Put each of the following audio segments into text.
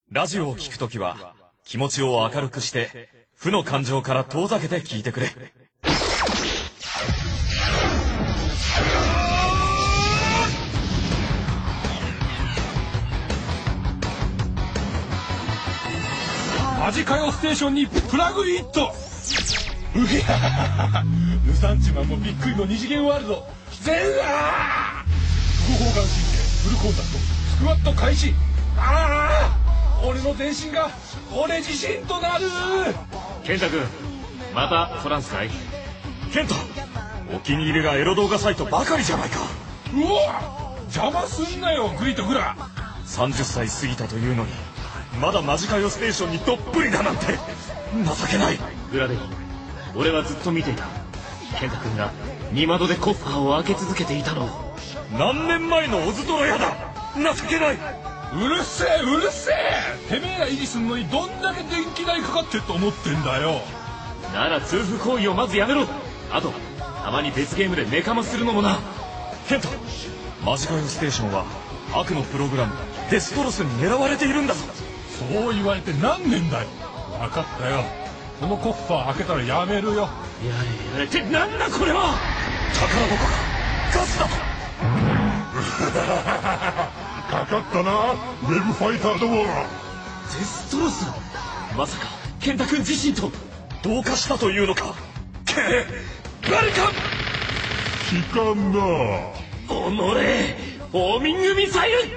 ラジオを聞くときは気持ちを明るくして負の感情から遠ざけて聞いてくれ。 マジカヨステーションにプラグイット。うぎゃールサンチマンもびっくりの二次元ワールド全裸副交感神経フルコンタクトスクワット開始。ああ俺の全身が俺自身となる。 健太君またトランスかい。 ケント、お気に入りがエロ動画サイトばかりじゃないか。 うわ邪魔すんなよグリとグラ。 30歳過ぎたというのにまだマジカヨステーションにどっぷりだなんて情けない。 グラデン、俺はずっと見ていた。健太君が二窓でコッファーを開け続けていたのを。 何年前のオズトラヤだ。情けない。 うるせえうるせえ。てめえら維持すんのにどんだけ電気代かかってると思ってんだよ。 なら痛風行為をまずやめろ。あとたまに別ゲームでネカマするのもな。 ケント、マジカヨステーションは悪のプログラムデストロスに狙われているんだぞ。 そう言われて何年だよ。分かったよ。このコッファー開けたらやめるよ。 やれやれってなんだこれは。 宝箱かガスだと。 かかったなウェブファイターども。 デストロス、まさか健太君自身と同化したというのか。バルカン効かんな。 おのれオーミングミサイル。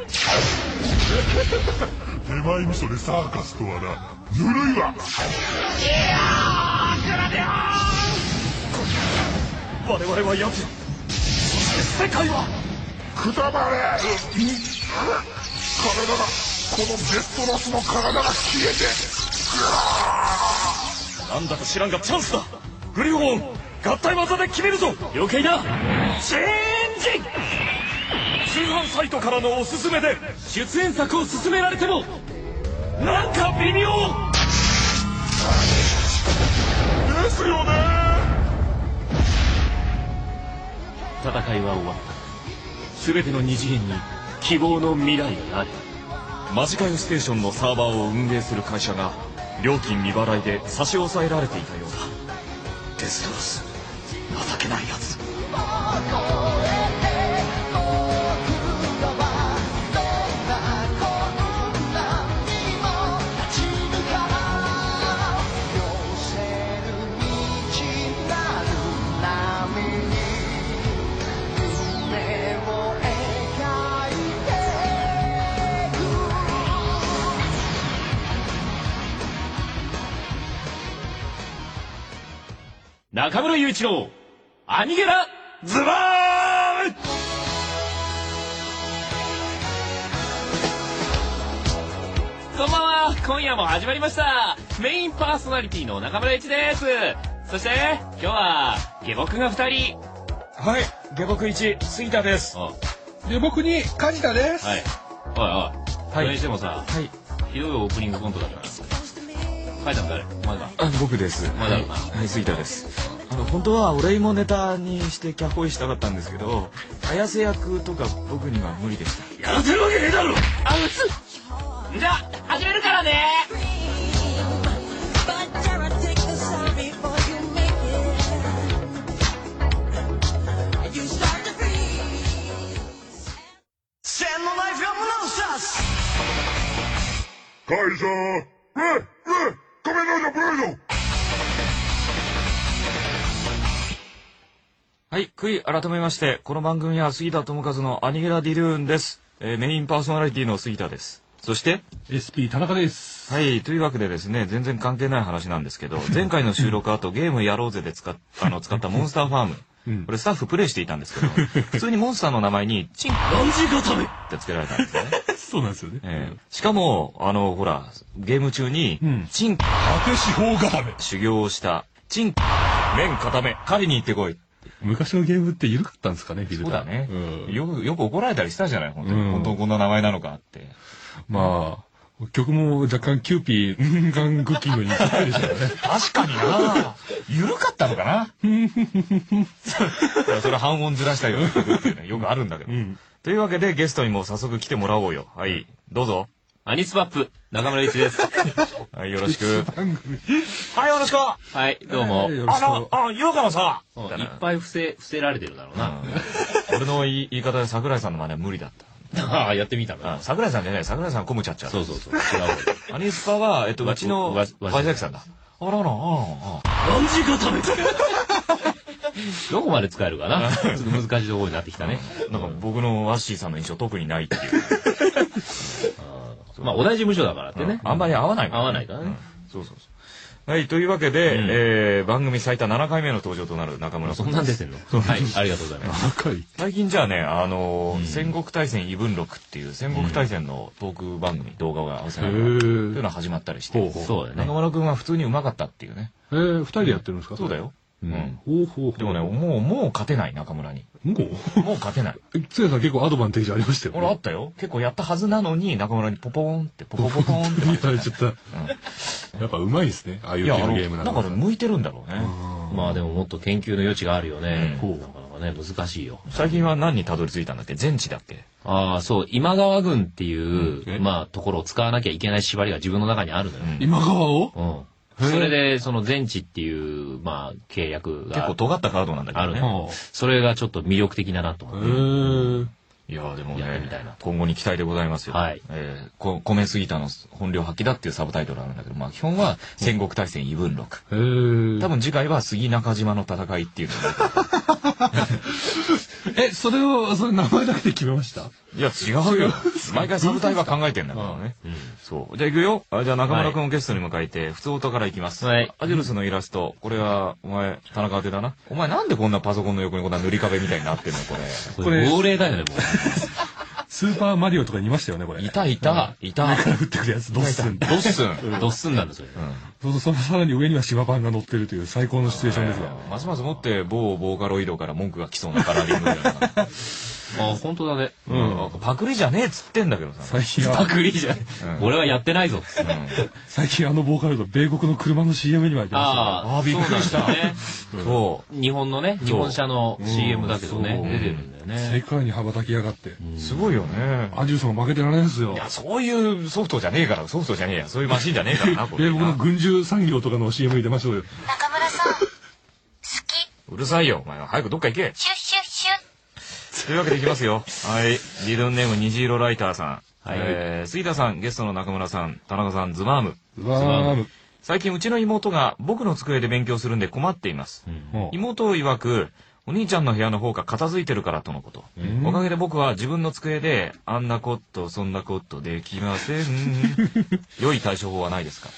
手前味噌でサーカスとはな、ずるいわ。 我々はやつ、そして世界はくたばれ。体がこのデストロスの体が消えて。 なんだか知らんがチャンスだ。グリフォン合体技で決めるぞ。 了解だ。チェンジ。 通販サイトからのおすすめで出演作を勧められてもなんか微妙ですよね。 戦いは終わった。全ての二次元に希望の未来あり。 マジカヨステーションのサーバーを運営する会社が料金未払いで差し押さえられていたようだ。デストロス、情けないやつ。 中村雄一郎アニゲラズバーン。こんばんは。今夜も始まりましたメインパーソナリティの中村雄一です。そして今日は下僕が2人。 はい、下僕1杉田です。 で僕に梶田です。 はい。おいおい、それにしてもさ、 はい、 ひどいオープニングコントだから書いたの誰？お前か。 僕です。 お前だろうな。 はい、杉田です。本当は俺もネタにしてキャホイしたかったんですけど、綾瀬役とか僕には無理でした。 やらせるわけねえだろ。あうつ。じゃあ始めるからね。 カイザー仮面ライダーブライド。 はい、改めまして、この番組は杉田智和のアニゲラディルーンです。メインパーソナリティの杉田です。そして SP 田中です。 はい、というわけでですね、全然関係ない話なんですけど、前回の収録後ゲームやろうぜで使ったモンスターファーム。これスタッフプレイしていたんですけど、普通にモンスターの名前にチンランジ固めって付けられたんですね。 そうなんですよね。 しかもほらゲーム中に、チン果てし法固め修行をしたチン麺固め狩りに行ってこい。 昔のゲームって緩かったんですかね、フィルター。 そうだね。よく怒られたりしたじゃない、本当に。本当こんな名前なのかって。 まあ、曲も若干キューピー、ガングッキングに近いでしょうね。 確かにな。緩かったのかな。それ半音ずらしたような曲っていうのはよくあるんだけど。というわけでゲストにも早速来てもらおうよ。はい、どうぞ。 アニスパップ、中村一です。 はい、よろしく。はい、よろしく。 はい、どうも。 言うかもさ。 いっぱい伏せられてるだろうな。 俺の言い方で桜井さんの真似は無理だった。 ああ、やってみたの。 桜井さんじゃない、桜井さんコムチャッチャ。 そう。違う。アニスパは、うちの、ワイザキさんだ。何時が食べたどこまで使えるかな。ちょっと難しいところになってきたね。 なんか僕のワッシーさんの印象特にないっていう。 まあ同じ事務所だからってね。 あんまり合わないからね。合わないからね。 そう。はい、というわけで、番組最多7回目の登場となる中村さん。 そんなん出てんの？はい、ありがとうございます。 最近じゃあね、戦国大戦異聞録っていう戦国大戦のトーク番組、動画が合わせながら、というのが始まったりして、 そうだよね。 中村くんは普通にうまかったっていうね。 2人でやってるんですか？ そうだよ。 でもね、もう勝てない中村に。もう勝てない。 つやさん結構アドバンテージありましたよね。 俺あったよ。結構やったはずなのに中村にポポーンってポンって言われちゃった。やっぱうまいですね。ああいうゲームなんか向いてるんだろうね。 まあでももっと研究の余地があるよね。なかなかね、難しいよ。 最近は何にたどり着いたんだっけ？全知だっけ？ ああ、そう。今川軍っていう、まあ、ところを使わなきゃいけない縛りが自分の中にあるのよ。 今川を？ それで、その全知っていう、まあ、契約が。 結構尖ったカードなんだけどね。 それがちょっと魅力的だなと思って。 いやでもね、今後に期待でございますよ。はい。米杉田の本領発揮だっていうサブタイトルあるんだけど、まあ基本は戦国大戦異聞録。多分次回は杉中島の戦いっていうのそれ名前だけで決めました？ いや違うよ。毎回サブタイは考えてんだからね。そう。じゃあ行くよ。じゃあ中村くんをゲストに迎えて、普通音から行きます。はい。アジュルスのイラスト。これは、お前、田中宛てだな。お前なんでこんなパソコンの横にこんな塗り壁みたいになってんのこれ。 号令だよね、もう。 スーパーマリオとかにいましたよね、これ。 いた。上から降ってくるやつ、ドッスン。 ドッスンなんですよ。 そのさらに上には島パンが乗ってるという最高のシチュエーションですが。 ますますもって某ボーカロイドから文句が来そうなカラーリングだよな。 あ、本当だね。 パクリじゃねえっつってんだけどさ。 最近は。パクリじゃねえ。俺はやってないぞ。 最近ボーカロイド、米国の車の CM には出ました。 ああ、びっくりしたね。そう。日本のね、日本車の CM だけどね、出てるんだよね。 世界に羽ばたきやがって。 すごいよね。 アジュルさんも負けてられないですよ。 いや、そういうソフトじゃねえから、そういうマシンじゃねえからな、これ。 米国の軍需産業とかの CM に出ましょうよ。 中村さん、好き。 うるさいよ、お前は。早くどっか行け。 シュッシュッシュッ。 というわけでいきますよ。はい。リドンネーム虹色ライターさん。はい。杉田さん、ゲストの中村さん、田中さん、ズバーム。最近うちの妹が僕の机で勉強するんで困っています。妹曰く、お兄ちゃんの部屋の方が片付いてるからとのこと。おかげで僕は自分の机で、あんなこと、そんなことできません。良い対処法はないですか？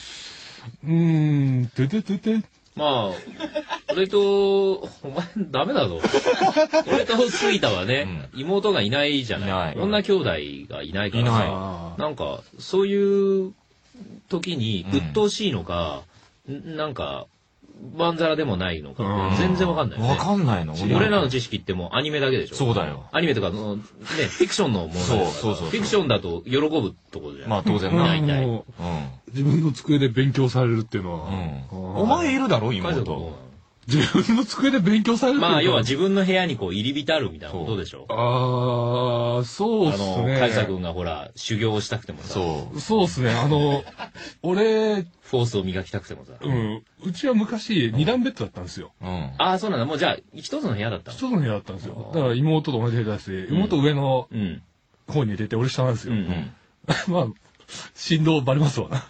まあ、俺と、お前、ダメだぞ。俺と杉田はね、妹がいないじゃない。女兄弟がいないからさ、なんか、そういう時に、鬱陶しいのか、なんか、まんざらでもないのか、全然わかんない。 わかんないの？ 俺らの知識ってもうアニメだけでしょ？ そうだよ。 アニメとかの、ね、フィクションのものだから。そう。フィクションだと喜ぶところじゃん。 まあ当然な。大体。 自分の机で勉強されるっていうのは。お前いるだろ、妹。 自分の机で勉強されるっていうのは。 まあ要は自分の部屋にこう入り浸るみたいなことでしょ？ ああ、そうっすね。 カイサ君がほら、修行をしたくてもさ。 そうっすね。俺、 フォースを磨きたくてもさ。 うちは昔、二段ベッドだったんですよ。 ああ、そうなんだ。もうじゃあ、一つの部屋だったの？ 一つの部屋だったんですよ。だから妹と同じ部屋だし、妹上の方に入れて、俺下なんですよ。まあ、振動バレますわな。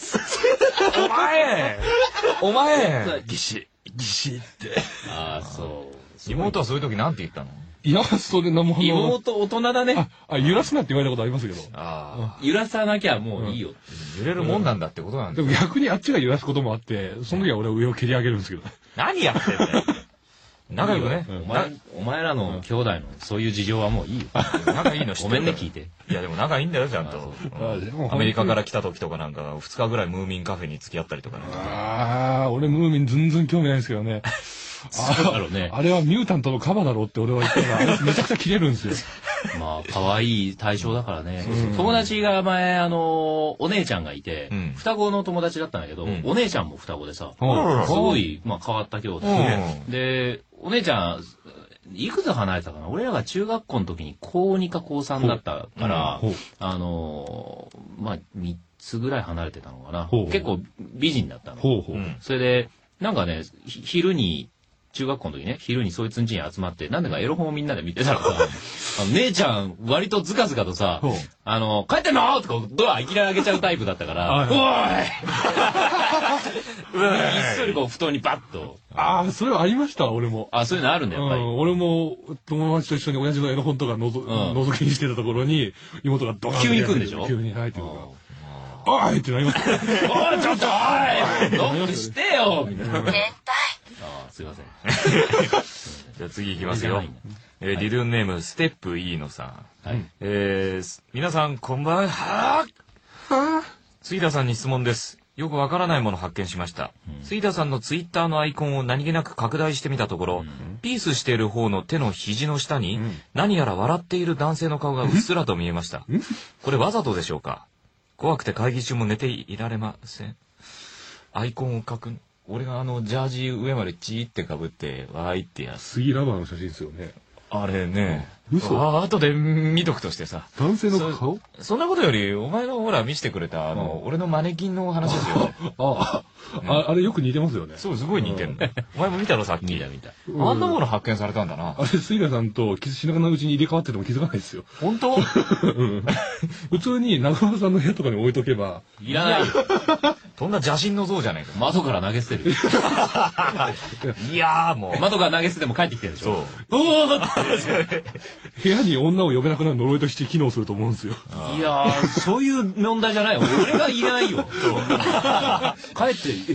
お前ギシって。 ああ、そう。 妹はそういう時なんて言ったの？ いや、それなんも妹大人だね。 揺らすなって言われたことありますけど。 揺らさなきゃもういいよ。 揺れるもんなんだってことなんだ。 でも逆にあっちが揺らすこともあって、その時は俺は上を蹴り上げるんですけど。 何やってんだよ。仲良くね。 お前らの兄弟のそういう事情はもういいよ。 仲いいの知ってる。 ごめんね、聞いて。 いやでも仲いいんだよ、ちゃんと。アメリカから来た時とかなんか、2日ぐらいムーミンカフェに付き合ったりとかね。 俺ムーミン全然興味ないんですけどね。あれはミュータントのカバだろうって俺は言ったら、あれめちゃくちゃキレるんですよ。 まあ、可愛い対象だからね。友達が前、お姉ちゃんがいて、双子の友達だったんだけど、お姉ちゃんも双子でさ、すごい、まあ変わった兄弟で、お姉ちゃん、 いくつ離れたかな、俺らが中学校の時に高2か高3だったから、まあ、3つぐらい離れてたのかな。結構美人だったの。それで、なんかね、昼に、中学校の時ね、昼にそいつん家に集まって、なんでかエロ本をみんなで見てたらさ、姉ちゃん割とズカズカとさ、帰ってんのとかドアいきなり開けちゃうタイプだったから、おいひっそりこう布団にバッと。 ああ、それはありました、俺も。 あ、そういうのあるんだよ、やっぱり。 俺も友達と一緒に親父のエロ本とか覗きにしてたところに、妹がドカン急に来るんでしょ？ 急に入ってくるから。おいってなります。 おい、ちょっとおいノックしてよみたいな。 絶対。 あ、すいません。 じゃあ次行きますよ。リルネーム、ステップ E のさん。はい。皆さん、こんばんは。杉田さんに質問です。よくわからないもの発見しました。杉田さんのツイッターのアイコンを何気なく拡大してみたところ、ピースしている方の手の肘の下に、何やら笑っている男性の顔がうっすらと見えました。これわざとでしょうか？怖くて会議中も寝ていられません。アイコンを書く。俺がジャージ上までチーって被って、わーいってやつ。 杉ラバーの写真ですよね。 あれね。嘘？後で見とくとしてさ。 男性の顔？ そんなことより、お前のほら見せてくれた、俺のマネキンの話ですよ。 あれよく似てますよね。 そう、すごい似てるの。お前も見たろ、さっき。見た。あんなもの発見されたんだな。 あれ、杉田さんとキスしながらのうちに入れ替わってても気づかないですよ。 本当？ 普通に長村さんの部屋とかに置いとけば。 いらないよ。 そんな邪神の像じゃないか。 窓から投げ捨てる。 いやーもう。 窓から投げ捨てても帰ってきてるでしょ。 そう。 部屋に女を呼べなくなる呪いとして機能すると思うんですよ。 いやー、そういう問題じゃないよ。俺がいないよ。帰って、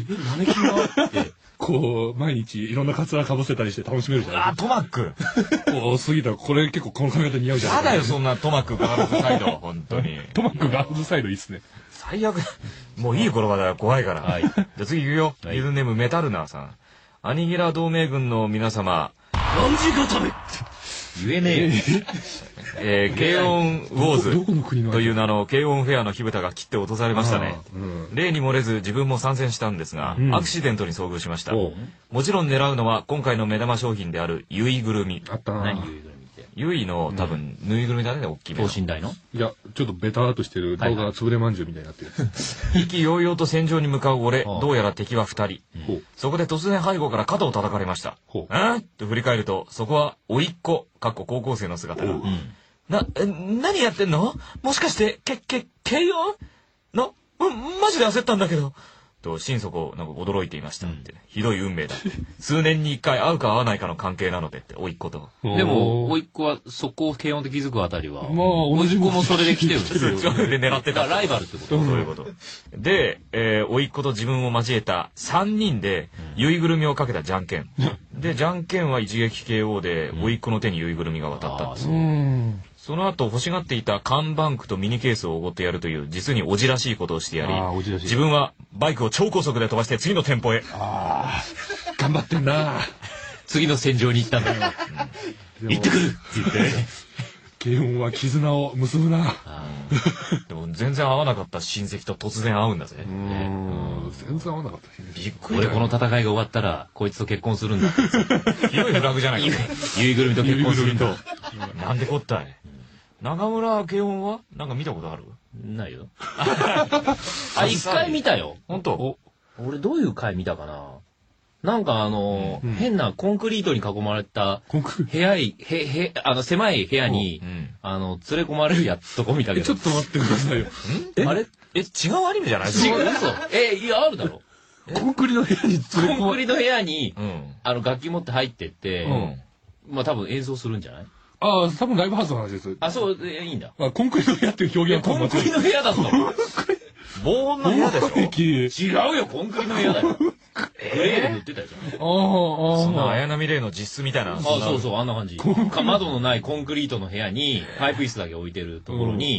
マネキンがって。 こう、毎日いろんなカツラかぶせたりして楽しめるじゃないですか。 トマック。 お杉田、これ結構この髪型似合うじゃないですか。 やだよ、そんなトマックガールズサイド。本当に。 トマックガールズサイドいいっすね。 最悪。もういい言葉だよ、怖いから。はい。じゃあ次行くよ。リズネームメタルナーさん。アニギラ同盟軍の皆様。 何時固め言えねえ。軽音ウォーズという名の軽音フェアの火蓋が切って落とされましたね。例に漏れず自分も参戦したんですが、アクシデントに遭遇しました。もちろん狙うのは今回の目玉商品であるゆいぐるみ。 あったな。 何ゆいぐるみって。 ゆいの多分ぬいぐるみだね、大きいめの。 等身大の？ いや、ちょっとベターっとしてる動画がつぶれまんじゅうみたいになってる。 意気揚々と戦場に向かう俺、どうやら敵は2人。そこで突然背後から肩を叩かれました。と振り返ると、そこは甥っ子、高校生の姿が。何やってんの？もしかして、軽音？マジで焦ったんだけど。と、心底、なんか驚いていましたって。ひどい運命だ。数年に一回会うか会わないかの関係なのでって、甥っ子と。 でも、甥っ子は速攻軽音で気づくあたりは。 まあ、同じ甥っ子もそれで来てるんですよ。 で狙ってた。 ライバルってこと？ そういうこと。で、甥っ子と自分を交えた3人で、ゆいぐるみをかけたじゃんけん。で、じゃんけんは一撃 KO で、甥っ子の手にゆいぐるみが渡ったんです。その後欲しがっていた缶バンクとミニケースをおごってやるという実におじらしいことをしてやり、自分はバイクを超高速で飛ばして次の店舗へ。 頑張ってんな。 次の戦場に行ったんだよ。行ってくるって言って。 軽音は絆を結ぶな。 でも全然会わなかった親戚と突然会うんだぜ。 全然会わなかった。 びっくり。 俺この戦いが終わったらこいつと結婚するんだ。 ひどいフラグじゃないか。 ゆいぐるみと結婚するんだ。 なんでこったい。中村軽音はなんか見たことある？ ないよ。一回見たよ。 本当？ 俺どういう回見たかな。なんか変なコンクリートに囲まれた部屋狭い部屋に連れ込まれるとこ見たけど。 ちょっと待ってくださいよ。 あれ？違うアニメじゃない？ 違う嘘。いやあるだろ。 コンクリの部屋にコンクリの部屋に楽器持って入ってってまあ多分演奏するんじゃない？ ああ、多分ライブハウスの話です。 あ、そう、いいんだ。 コンクリの部屋っていう表現はコンクリの部屋だったの。 防音の部屋でしょ？違うよ、コンクリの部屋だよ。塗ってたじゃん。 そんな綾波レイの実質みたいな。 そうそう、あんな感じ。窓のないコンクリートの部屋に、パイプ椅子だけ置いてるところに、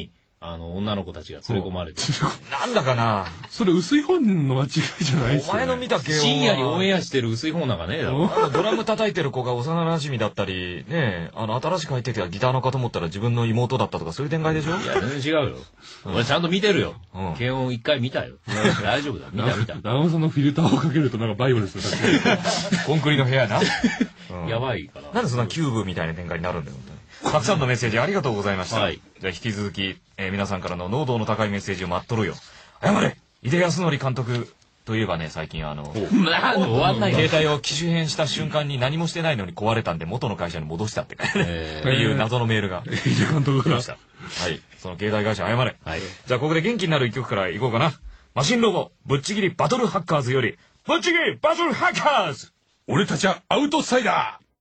女の子たちが連れ込まれて。 なんだかな。 それ薄い本の間違いじゃないですよ、ね。 お前の見た系は深夜にオンエアしてる薄い本なんかねえだろ。 ドラム叩いてる子が幼馴染だったり、ね新しく入ってきたギターのかと思ったら自分の妹だったとかそういう展開でしょ？ いや、全然違うよ。俺ちゃんと見てるよ。検温一回見たよ。大丈夫だ。見た。 長尾さんのフィルターをかけるとなんかバイオですよ、 コンクリの部屋な。 やばいかな。 なんでそんなキューブみたいな展開になるんだよ、本当に。たくさんのメッセージありがとうございました。はい。じゃあ引き続き、皆さんからの濃度の高いメッセージを待っとるよ。謝れ井出康則監督といえばね、最近終わんない携帯を機種変した瞬間に何もしてないのに壊れたんで元の会社に戻したっていう謎のメールが。 井出監督が。 はい。その携帯会社謝れ。はい。じゃあここで元気になる一曲からいこうかな。マシンロボ、ぶっちぎりバトルハッカーズより、ぶっちぎりバトルハッカーズ！ 俺たちはアウトサイダー！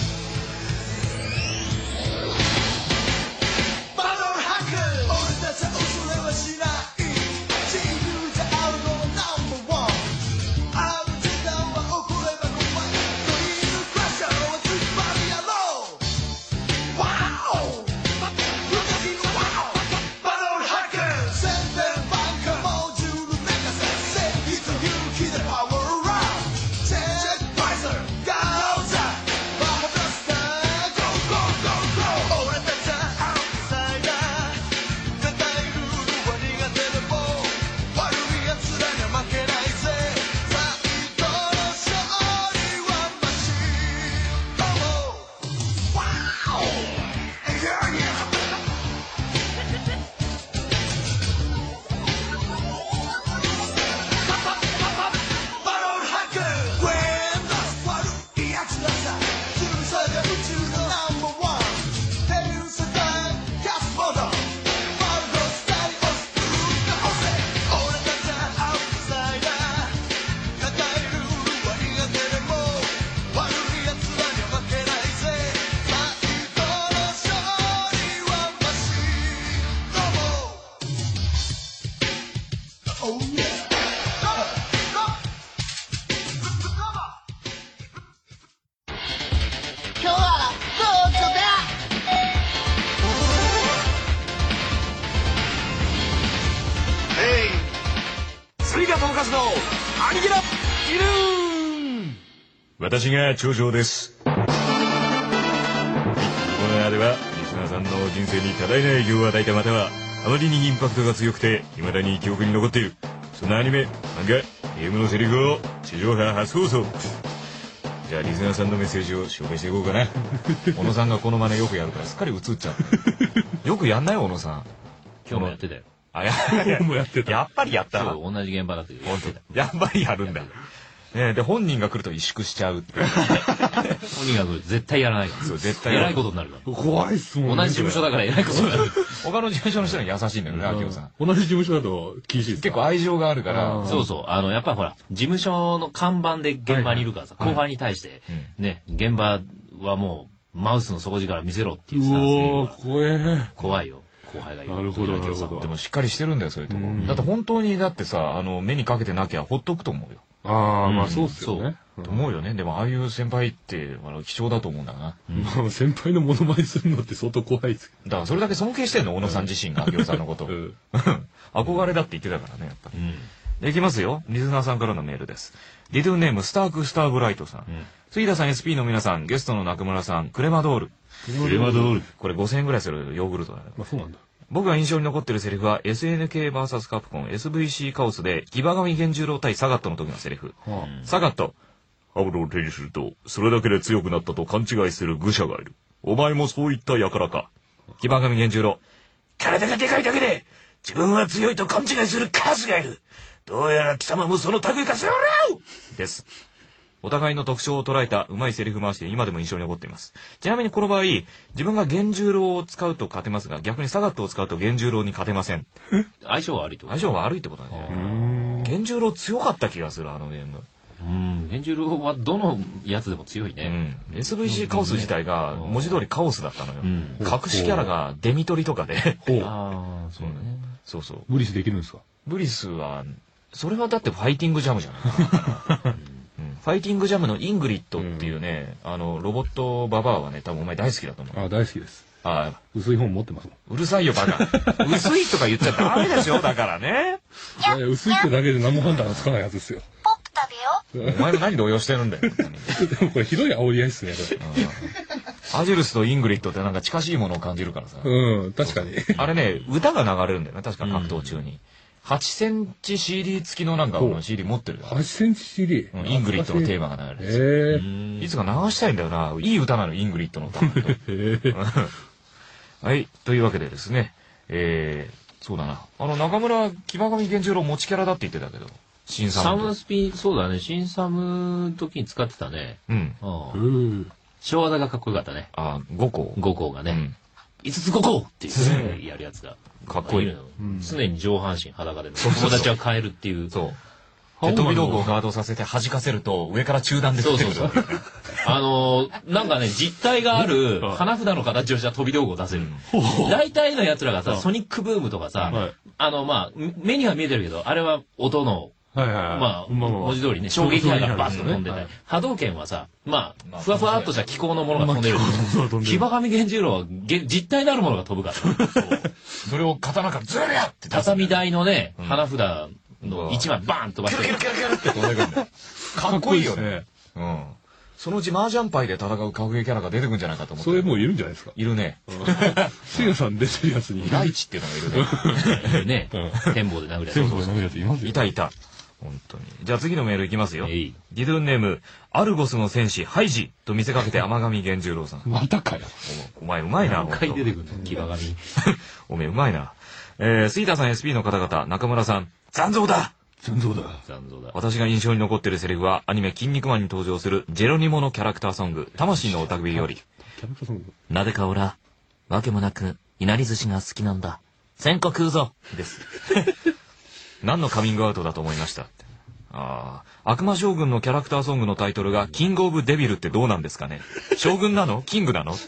私が長城です。このコーナーではリスナーさんの人生に多大な影響を与えた、またはあまりにインパクトが強くて未だに記憶に残っている、そんなアニメ、漫画、ゲームのセリフを地上波初放送。じゃあリスナーさんのメッセージを紹介していこうかな。小野さんがこの真似よくやるからすっかり映っちゃう。よくやんないよ小野さん。 今日もやってたよ。 やっぱりやった。 そう、同じ現場だって言ってた。 やっぱりやるんだ。で本人が来ると萎縮しちゃう。本人が来ると絶対やらないから。 そう、絶対やらないことになるから。 怖いっすもんね。 同じ事務所だから偉いことになる。 他の事務所の人には優しいんだよね、明夫さん。 同じ事務所だと厳しいです。 結構愛情があるから。 そうそう。やっぱりほら、事務所の看板で現場にいるからさ、後輩に対して、ね、現場はもう、マウスの底力見せろっていうスタンスで。怖いよ。後輩がいる。 なるほど、なるほど。 でもしっかりしてるんだよ、そういうとこ。だって本当に、だってさ、目にかけてなきゃほっとくと思うよ。 ああ、まあそうっすよね。 と思うよね。でもああいう先輩って貴重だと思うんだな。 先輩のモノマネするのって相当怖いですだからそれだけ尊敬してんの、小野さん自身が、明夫さんのこと。憧れだって言ってたからね、やっぱり。で、いきますよ。リスナーさんからのメールです。リトゥーネーム、スタークスターブライトさん。杉田さん、SP の皆さん、ゲストの中村さん、クレマドール。 クレマドール。 これ5000円ぐらいするヨーグルトだね。 まあそうなんだ。 僕が印象に残ってるセリフは SNK vs カプコン SVC カオスでギバガミ源十郎対サガットの時のセリフ。サガット。ハブロを手にすると、それだけで強くなったと勘違いする愚者がいる。お前もそういった輩か。ギバガミ源十郎。体がでかいだけで、自分は強いと勘違いするカスがいる。どうやら貴様もその類かすよろです。お互いの特徴を捉えたうまいセリフ回しで今でも印象に残っています。ちなみにこの場合、自分が源十郎を使うと勝てますが、逆にサガットを使うと源十郎に勝てません。 相性悪いってこと？ 相性悪いってことなんだよね。源十郎強かった気がする、あのゲーム。 源十郎はどのやつでも強いね。 SVC カオス自体が文字通りカオスだったのよ。隠しキャラがデミトリとかで。 ああ、そうね。 そうそう。 ブリスできるんですか？ ブリスは、それはだってファイティングジャムじゃないかな。ファイティングジャムのイングリッドっていうね、ロボットババアはね、多分お前大好きだと思う。 あ、大好きです。 薄い本持ってますもん。 うるさいよ、バカ。薄いとか言っちゃダメでしょ、だからね。 薄いってだけで何も判断がつかないやつですよ。 ポップ食べよ。 お前も何動揺してるんだよ。 でもこれひどい煽り合いっすね、これ。アジュルスとイングリッドってなんか近しいものを感じるからさ。 確かに。 あれね、歌が流れるんだよね、確か格闘中に。8センチ CD 付きのなんかCD 持ってるよ。 8センチ CD？ イングリッドのテーマが流れる。いつか流したいんだよな。いい歌なの、イングリッドの歌。はい。というわけでですね、そうだな。中村、騎馬神源十郎持ちキャラだって言ってたけど、新サム。 サムスピ、そうだね、新サムの時に使ってたね。小技がかっこよかったね。 5個。 5個がね。5つ5個っていうやるやつが。 かっこいい。 常に上半身裸で、友達は変えるっていう。 そう。飛び道具をガードさせて弾かせると上から中段で降ってくる。 なんかね、実体がある花札の形をした飛び道具を出せる。大体の奴らがさ、ソニックブームとかさ、目には見えてるけど、あれは音の、文字通りね、衝撃波がバッと飛んでて、波動拳はさ、ふわふわっとした気候のものが飛んでる。騎馬神源十郎は実体のあるものが飛ぶから。 それを刀からズルヤって畳台のね、花札の1枚バーン飛ばして。 キュルキュルキュルって飛んでくるんだよ。かっこいいよね。そのうち麻雀牌で戦う格ゲーキャラが出てくるんじゃないかと思って。 それもういるんじゃないですか。 いるね。 せいやさん出てるやつに。 大地っていうのがいるね。 天棒で殴るやつ。 天棒で殴るやついますよ。 いたいた。本当に。じゃあ次のメールいきますよ。ディドゥンネーム、アルゴスの戦士、ハイジと見せかけて天神源十郎さん。 またかよ。 お前うまいな。 何回出てくるの騎馬神。 おめえうまいな。スイーターさん SP の方々、中村さん、残像だ残像だ。 私が印象に残っているセリフは、アニメ筋肉マンに登場するジェロニモのキャラクターソング、魂のおたくびより。なぜかオラ、わけもなく、いなり寿司が好きなんだ。1000個食うぞです。何のカミングアウトだと思いました。悪魔将軍のキャラクターソングのタイトルが、キングオブデビルってどうなんですかね。将軍なのキングなの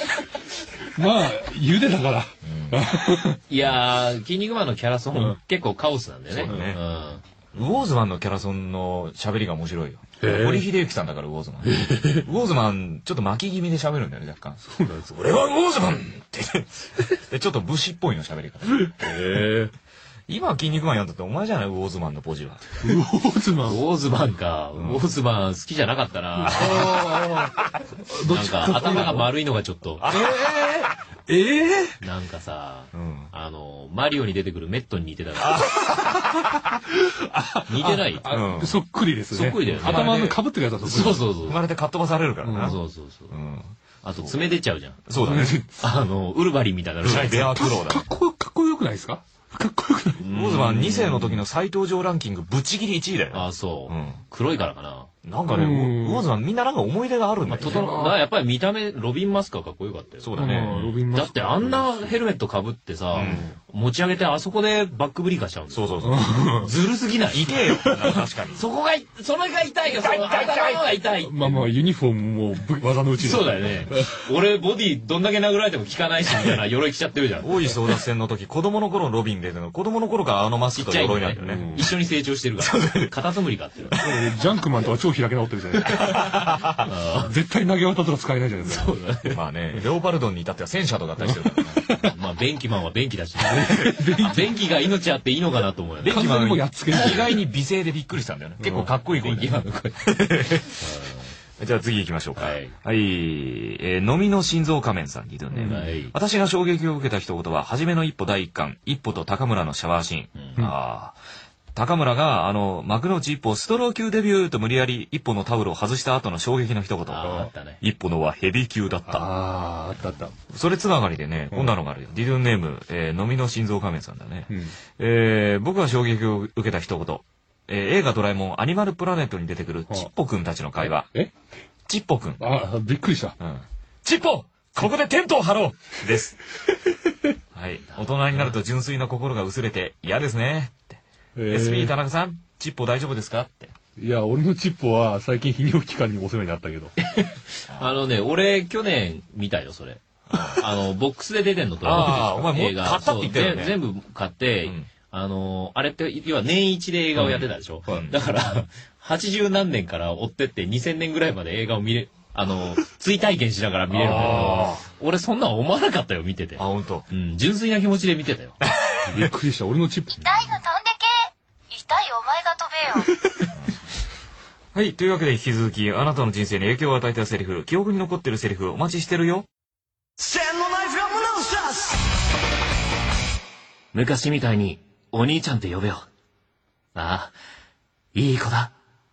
茹でだから。 いやー、筋肉マンのキャラソン、結構カオスなんだよね。 そうだね。ウォーズマンのキャラソンの喋りが面白いよ。堀秀幸さんだからウォーズマン。ウォーズマン、ちょっと巻き気味で喋るんだよね、若干。そうなんです。俺はウォーズマンってちょっと武士っぽいの喋り方。今筋肉マンやんだってお前じゃないウォーズマンのポジは。 ウォーズマン。 ウォーズマンか。ウォーズマン好きじゃなかったな。なんか頭が丸いのがちょっと。なんかさ、マリオに出てくるメットに似てたから。似てない？ そっくりですね。 そっくりだよね。 頭の被ってるやつだと。 そうそうそう。 生まれてかっ飛ばされるからな。 そうそうそう。あと爪出ちゃうじゃん。 そうだね。 ウルヴァリンみたいなの。 ベアクローだ。 かっこよくないですか？かっこよくない。 ウォーズマン2世の時の再登場ランキングぶっちぎり1位だよ。 あ、そう。黒いからかな。 なんかね、ウォーズマンみんななんか思い出があるんだよ。 やっぱり見た目、ロビンマスクはかっこよかったよ。 そうだね。 だってあんなヘルメット被ってさ、持ち上げてあそこでバックブリーカーしちゃうんだよ。 そう。 ずるすぎない？ 痛えよ。確かに。 それが痛いよ。頭が痛い。 ユニフォームも技のうちそうだよね。俺、ボディどんだけ殴られても効かないし、みたいな鎧着ちゃってるじゃん。 大井争奪戦の時、子供の頃のロビンで、子供の頃からあのマスクと鎧なんだよね。 一緒に成長してるから。カタツムリかっていう。 ジャンクマンとは超開け直ってるじゃないですか。絶対投げ渡ったら使えないじゃないですか。 そうだね。 まあね、レオパルドンに至っては戦車とかだったりしてるからね。 まあ、便器マンは便器だし。便器が命あっていいのかなと思うよね。 便器マンもやっつける。意外に美声でびっくりしたんだよね。結構かっこいい声。便器マンの声。じゃあ次行きましょうか。はい。飲みの心臓仮面さんに言うね。私が衝撃を受けた一言は、初めの一歩第一巻、一歩と高村のシャワーシーン。高村が、幕の内一歩、ストロー級デビューと無理やり一歩のタオルを外した後の衝撃の一言。一歩のはヘビー級だった。 あった。 それつながりでね、こんなのがあるよ。ディドゥンネーム、飲みの心臓仮面さんだね。僕が衝撃を受けた一言。映画ドラえもんアニマルプラネットに出てくるチッポくんたちの会話。チッポくん。 びっくりした。 チッポここでテントを張ろうです。はい。大人になると純粋な心が薄れて嫌ですね。SB 田中さん、チッポ大丈夫ですかって。 いや、俺のチッポは最近泌尿器科にお世話になったけど。 俺、去年見たよ、それ。ボックスで出てんのと。 お前もう買ったって言ったよね。 全部買って、あれって、要は年一で映画をやってたでしょ。だから、80何年から追ってって2000年ぐらいまで映画を見れ、 追体験しながら見れるんだけど、俺そんなん思わなかったよ、見てて。 あ、ほんと。 うん、純粋な気持ちで見てたよ。 びっくりした、俺のチップ。 痛いの飛んでけ。痛いお前が飛べよ。 はい。というわけで引き続き、あなたの人生に影響を与えたセリフ、記憶に残ってるセリフ、お待ちしてるよ。 昔みたいに、お兄ちゃんって呼べよ。ああ、いい子だ。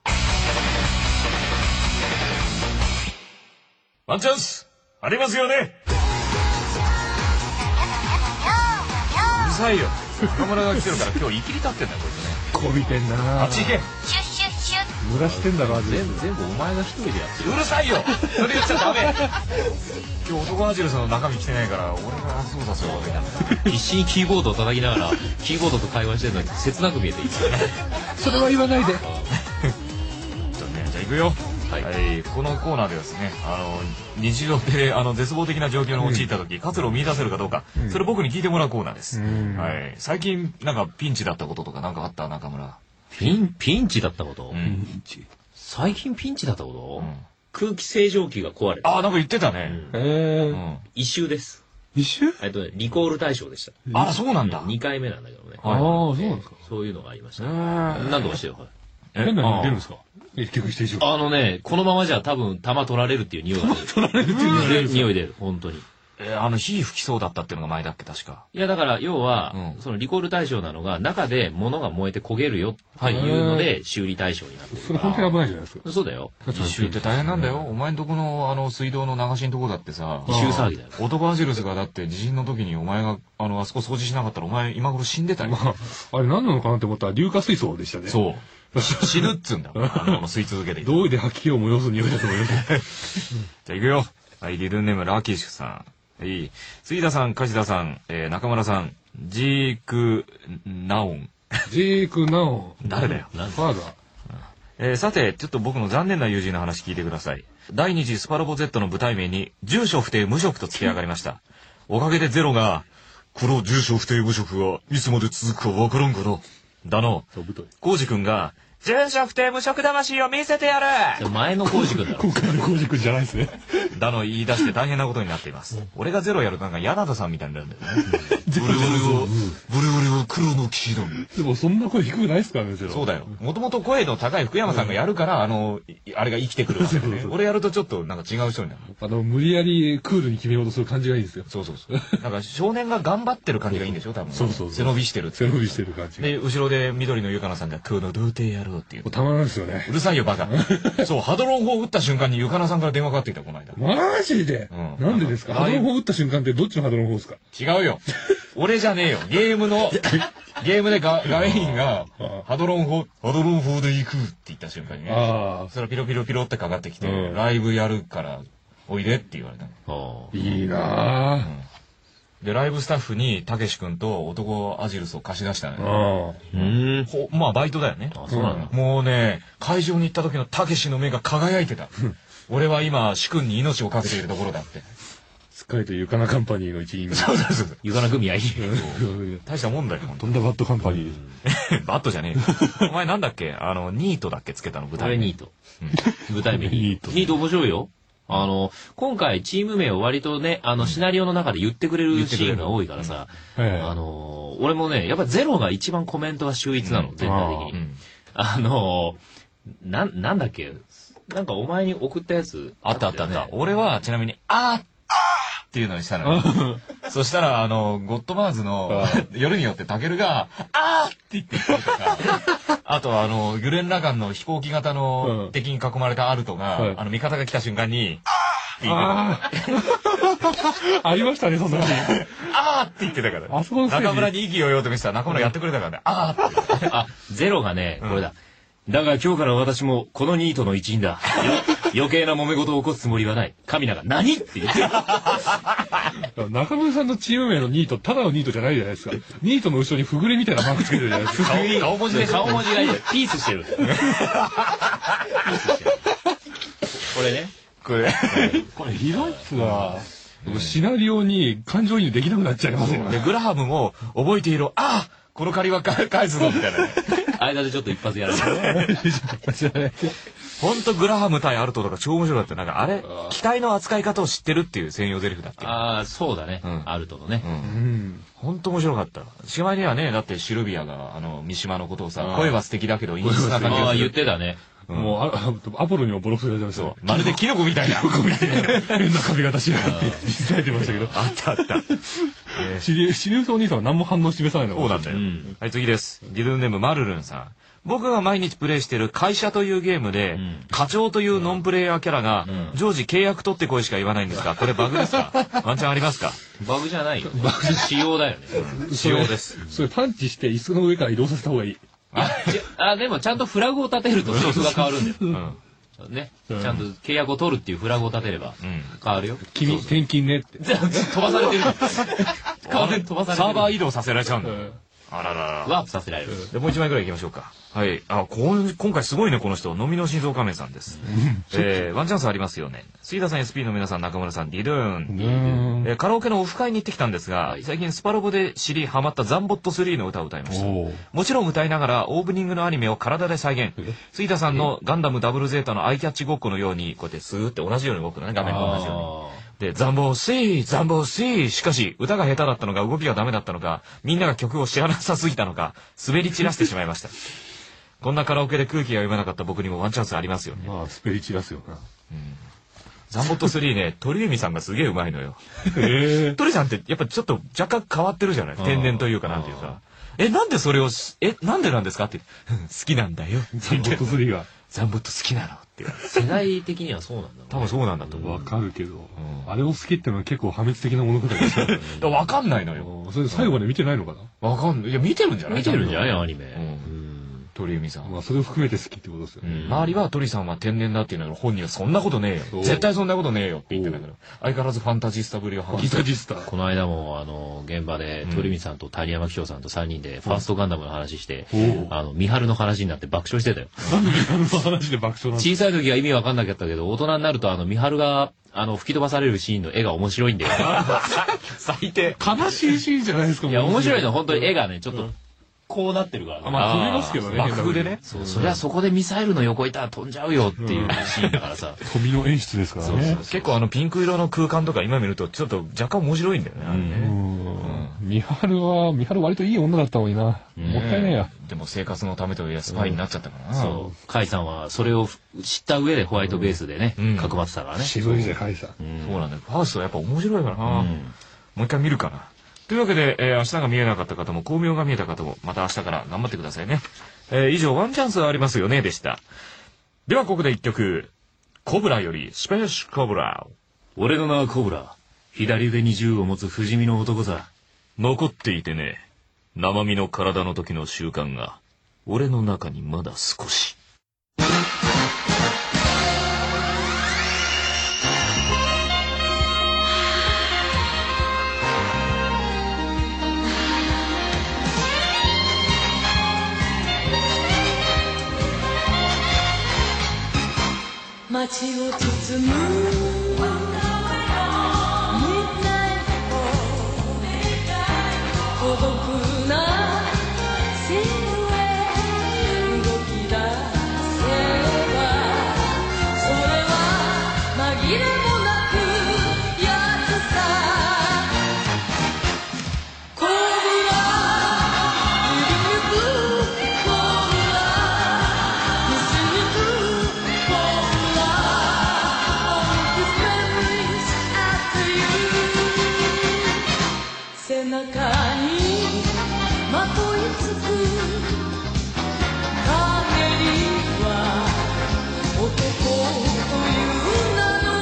ワンチャンスありますよね。 うるさいよ。中村が来てるから今日言い切り立ってんだよ、こいつね。 こびてんな。 あっち行け。 シュッシュッシュッ。 濡らしてんだろ、 全部お前が一人でやってる。 うるさいよ。それ言っちゃダメ。今日男アジルさんの中身来てないから俺が操作することになった。 必死にキーボードを叩きながらキーボードと会話してるのに切なく見えていい。 それは言わないで。 じゃあ行くよ。 はい、 このコーナーでですね、日常で絶望的な状況に陥った時、活路を見出せるかどうか、それ僕に聞いてもらうコーナーです。はい。最近なんかピンチだったこととかなんかあった？中村。 ピンチだったこと？最近ピンチだったこと？空気清浄機が壊れた。 あ、なんか言ってたね。 異臭です。 異臭？ リコール対象でした。 あら、そうなんだ。 2回目なんだけどね。 ああ、そうなんですか。 そういうのがありました。何度かしてよ。 変なの出るんですか？結局してこのままじゃ多分弾取られるっていう匂いが出る。取られるっていう匂い出る、本当に。 火吹きそうだったっていうのが前だっけ、確か。 いや、だから、要は、そのリコール対象なのが、中で物が燃えて焦げるよっていうので、修理対象になってる。 それ本当に危ないじゃないですか。 そうだよ。 異臭って大変なんだよ。お前んとこの、水道の流しんとこだってさ。 異臭騒ぎだよ。 男アジルスがだって地震の時にお前が、あそこ掃除しなかったらお前今頃死んでたよ。 あれ何なのかなって思ったら硫化水素でしたね。 そう。死ぬっつうんだもん。吸い続けて。 どうで吐き気を催す匂いだと思います。 じゃあ行くよ。はい、リルンネームラーキッシュさん。はい。杉田さん、梶田さん、中村さん、ジークナオン。 ジークナオン。 誰だよ。 ファーザー。さて、ちょっと僕の残念な友人の話聞いてください。第2次スパロボ Z の舞台名に、住所不定無職と付け上がりました。おかげでゼロが、この住所不定無職がいつまで続くかわからんかな。だの、コウジ君が、住所不定無職魂を見せてやる。 前のコウジ君だろ。 今回のコウジ君じゃないですね。 だの言い出して大変なことになっています。俺がゼロやるとなんか柳田さんみたいになるんだよね。俺は黒の騎士だ。 でもそんな声低くないですからね、ゼロ。 そうだよ。もともと声の高い福山さんがやるから、あれが生きてくるわけね。俺やるとちょっとなんか違う人になる。 無理やりクールに決めようとする感じがいいんですよ。 そうそうそう。なんか少年が頑張ってる感じがいいんでしょ、多分。 そうそう。 背伸びしてる。 背伸びしてる感じ。 で、後ろで緑のゆかなさんが、この童貞野郎っていう。 たまらないですよね。 うるさいよ、バカ。そう、ハドロン砲撃った瞬間にゆかなさんから電話かかってきた、この間。 マジで？なんでですか？ハドロン砲撃った瞬間ってどっちのハドロン砲ですか？ 違うよ。俺じゃねえよ。ゲームでガメインが、ハドロン砲で行くって言った瞬間にね。それピロピロピロってかかってきて、ライブやるから、おいでって言われた。 いいなぁ。 で、ライブスタッフに、たけし君と男アジルスを貸し出したのね。まあ、バイトだよね。もうね、会場に行った時のたけしの目が輝いてた。俺は今、主君に命をかけているところだって。 すっかりとゆかなカンパニーの一員。 そうそうそう。 ゆかな組合。 大したもんだよ。 とんだバッドカンパニー。バッドじゃねえよ。お前なんだっけニートだっけつけたの舞台名。ニート。舞台名ニート面白いよ。今回チーム名を割とね、シナリオの中で言ってくれるシーンが多いからさ、俺もね、やっぱゼロが一番コメントが秀逸なの、全体的に。なんだっけ、なんかお前に送ったやつあった。俺はちなみに、っていうのにしたのよ。そしたら、ゴッドマーズの夜によってタケルが、って言ってたりとか、あとユレンラガンの飛行機型の敵に囲まれたアルトが、味方が来た瞬間に、って言ってた。ありましたね、そんなに。 って言ってたから。中村に意気揚々と見せたら中村やってくれたからね、って。 ゼロがね、これだ。だが今日から私もこのニートの一員だ。余計な揉め事を起こすつもりはない。神名が何って言ってる。 中村さんのチーム名のニート、ただのニートじゃないじゃないですか。ニートの後ろにふぐれみたいなマークつけてるじゃないですか。 顔文字がいい。ピースしてる。これね。 これひどいっすわ。シナリオに感情移入できなくなっちゃいますよね。 グラハムも覚えている。この借りは返すぞみたいな。 間でちょっと一発やられて。 ほんとグラハム対アルトとか超面白かった。なんかあれ、機体の扱い方を知ってるっていう専用台詞だっけ。 ああ、そうだね。アルトのね。 ほんと面白かった。しまいにはね、だってシルビアが三島のことをさ、声は素敵だけど陰湿な感じがする。 言ってたね。 もうアポロにもボロクソ言われてました。 まるでキノコみたいな。 変な髪型しやがって伝えてましたけど。 あったあった。 シリウスお兄さんは何も反応示さないの。 そうなんだよ。はい、次です。リルネームマルルンさん。僕が毎日プレイしている会社というゲームで、課長というノンプレイヤーキャラが、常時契約取ってこいしか言わないんですが、これバグですか？ワンチャンありますか？ バグじゃないよ。バグ仕様だよね。 仕様です。 それパンチして椅子の上から移動させた方がいい。 でもちゃんとフラグを立てるとソースが変わるんだよ。ね。ちゃんと契約を取るっていうフラグを立てれば変わるよ。 君、転勤ねって。 飛ばされてる。完全に飛ばされてる。 サーバー移動させられちゃうんだよ。あららら。 ワープさせられる。 で、もう一枚ぐらい行きましょうか。はい。今回すごいね、この人。飲みの心臓仮面さんです。ワンチャンスありますよね。杉田さん、SP の皆さん、中村さん、ディドゥーン。カラオケのオフ会に行ってきたんですが、最近スパロボで知りハマったザンボット3の歌を歌いました。もちろん歌いながら、オープニングのアニメを体で再現。杉田さんのガンダムダブルゼータのアイキャッチごっこのように、こうやってスーって同じように動くのね、画面と同じように。で、ザンボーシー、ザンボーシー。しかし、歌が下手だったのか、動きがダメだったのか、みんなが曲を知らなさすぎたのか、滑り散らしてしまいました。こんなカラオケで空気が読めなかった僕にもワンチャンスありますよね。 まあ、滑り散らすよな。 ザンボット3ね、鳥海さんがすげえうまいのよ。鳥さんってやっぱちょっと若干変わってるじゃない？天然というかなんていうか。なんでそれを、なんでなんですかって、好きなんだよ。 ザンボット3が。 ザンボット好きなのって世代的にはそうなんだろうね。 多分そうなんだと思う。 わかるけど、あれを好きってのは結構破滅的な物語ですよ。 わかんないのよ。 それ最後まで見てないのかな？ わかんない。いや、見てるんじゃない？ 見てるんじゃないアニメ。 鳥海さん。 まあ、それを含めて好きってことですよ。 周りは鳥さんは天然だっていうのが本人はそんなことねえよ。絶対そんなことねえよって言ってんだけど、相変わらずファンタジスタぶりをファンタジスタ。 この間も、現場で鳥海さんと谷山紀章さんと3人でファーストガンダムの話して、三春の話になって爆笑してたよ。 なんで三春の話で爆笑なん小さい時は意味わかんなかったけど、大人になると三春が、吹き飛ばされるシーンの絵が面白いんだよ。 最低。 悲しいシーンじゃないですか。 いや、面白いの、本当に絵がね、ちょっと、こうなってるからね。 まあ、飛びますけどね。 爆風でね。 そりゃそこでミサイルの横いたら飛んじゃうよっていうシーンだからさ。 飛びの演出ですからね。 結構ピンク色の空間とか今見るとちょっと若干面白いんだよね。 三春割といい女だったのにな。もったいないや。 でも生活のためというスパイになっちゃったからな。 そう。カイさんはそれを知った上でホワイトベースでね、かくまってたからね。 渋いぜ、カイさん。 そうなんだよ。ファーストはやっぱ面白いからな。もう一回見るかな。というわけで、明日が見えなかった方も、光明が見えた方も、また明日から頑張ってくださいね。以上、ワンチャンスありますよね、でした。では、ここで一曲。コブラより、スペースコブラ。 俺の名はコブラ。左腕に銃を持つ不死身の男さ。 残っていてね。生身の体の時の習慣が、俺の中にまだ少し。 街を包む孤独なシルエ動き出せばそれは紛れもなくやつさコブラ振り抜くコブラ見せ抜くコブラ All these memories after you 背中にまといつく陰には男という名の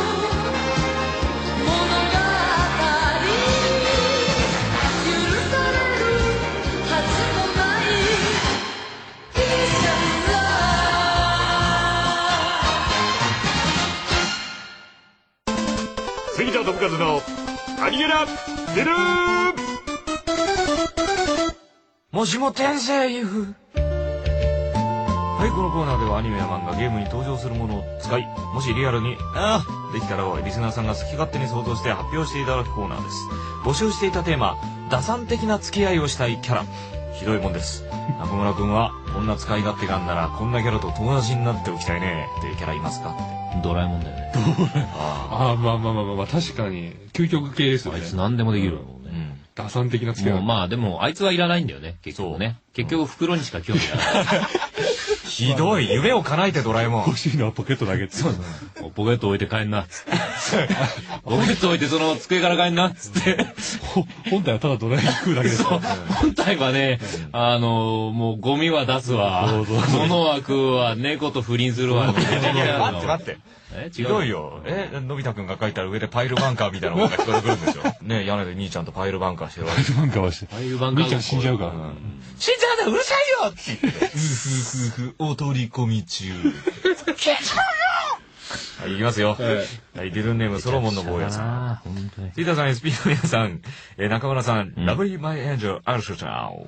物語許されるはずのないイニシャルラ杉田智和のアニゲラ出るもしも天性ユフ。はい、このコーナーではアニメや漫画、ゲームに登場するものを使い、もしリアルに、できたらリスナーさんが好き勝手に想像して発表していただくコーナーです。募集していたテーマ、打算的な付き合いをしたいキャラ。ひどいもんです。中村くんは、こんな使い勝手があんならこんなキャラと友達になっておきたいねっていうキャラいますかって。 ドラえもんだよね。 ああ、まあ、確かに、究極系ですよね。 あいつ何でもできるもんね。 打算的な付け方。 まあでも、あいつはいらないんだよね、結局ね。結局袋にしか興味がない。 ひどい、夢を叶えてドラえもん。 欲しいのはポケットだけって。 ポケット置いて帰んな、つって。ポケット置いてその机から帰んな、つって。 本体はただドラえもん食うだけです。 本体はね、もうゴミは出すわ。物は食うわ、猫と不倫するわ。 待って。ひどいよ。のび太くんが書いたら上でパイルバンカーみたいなのが聞こえてくるんですよ。ね、屋根で兄ちゃんとパイルバンカーしてるわけ。 パイルバンカーはして。パイルバンカー。兄ちゃん死んじゃうから。 死んじゃうんだ、うるさいよって言って。お取り込み中。はい、行きますよ。はい、ディルンネームソロモンの坊やさん。シータさん、SP の皆さん、中村さん、ラブリーマイエンジェル、アルシュちゃん。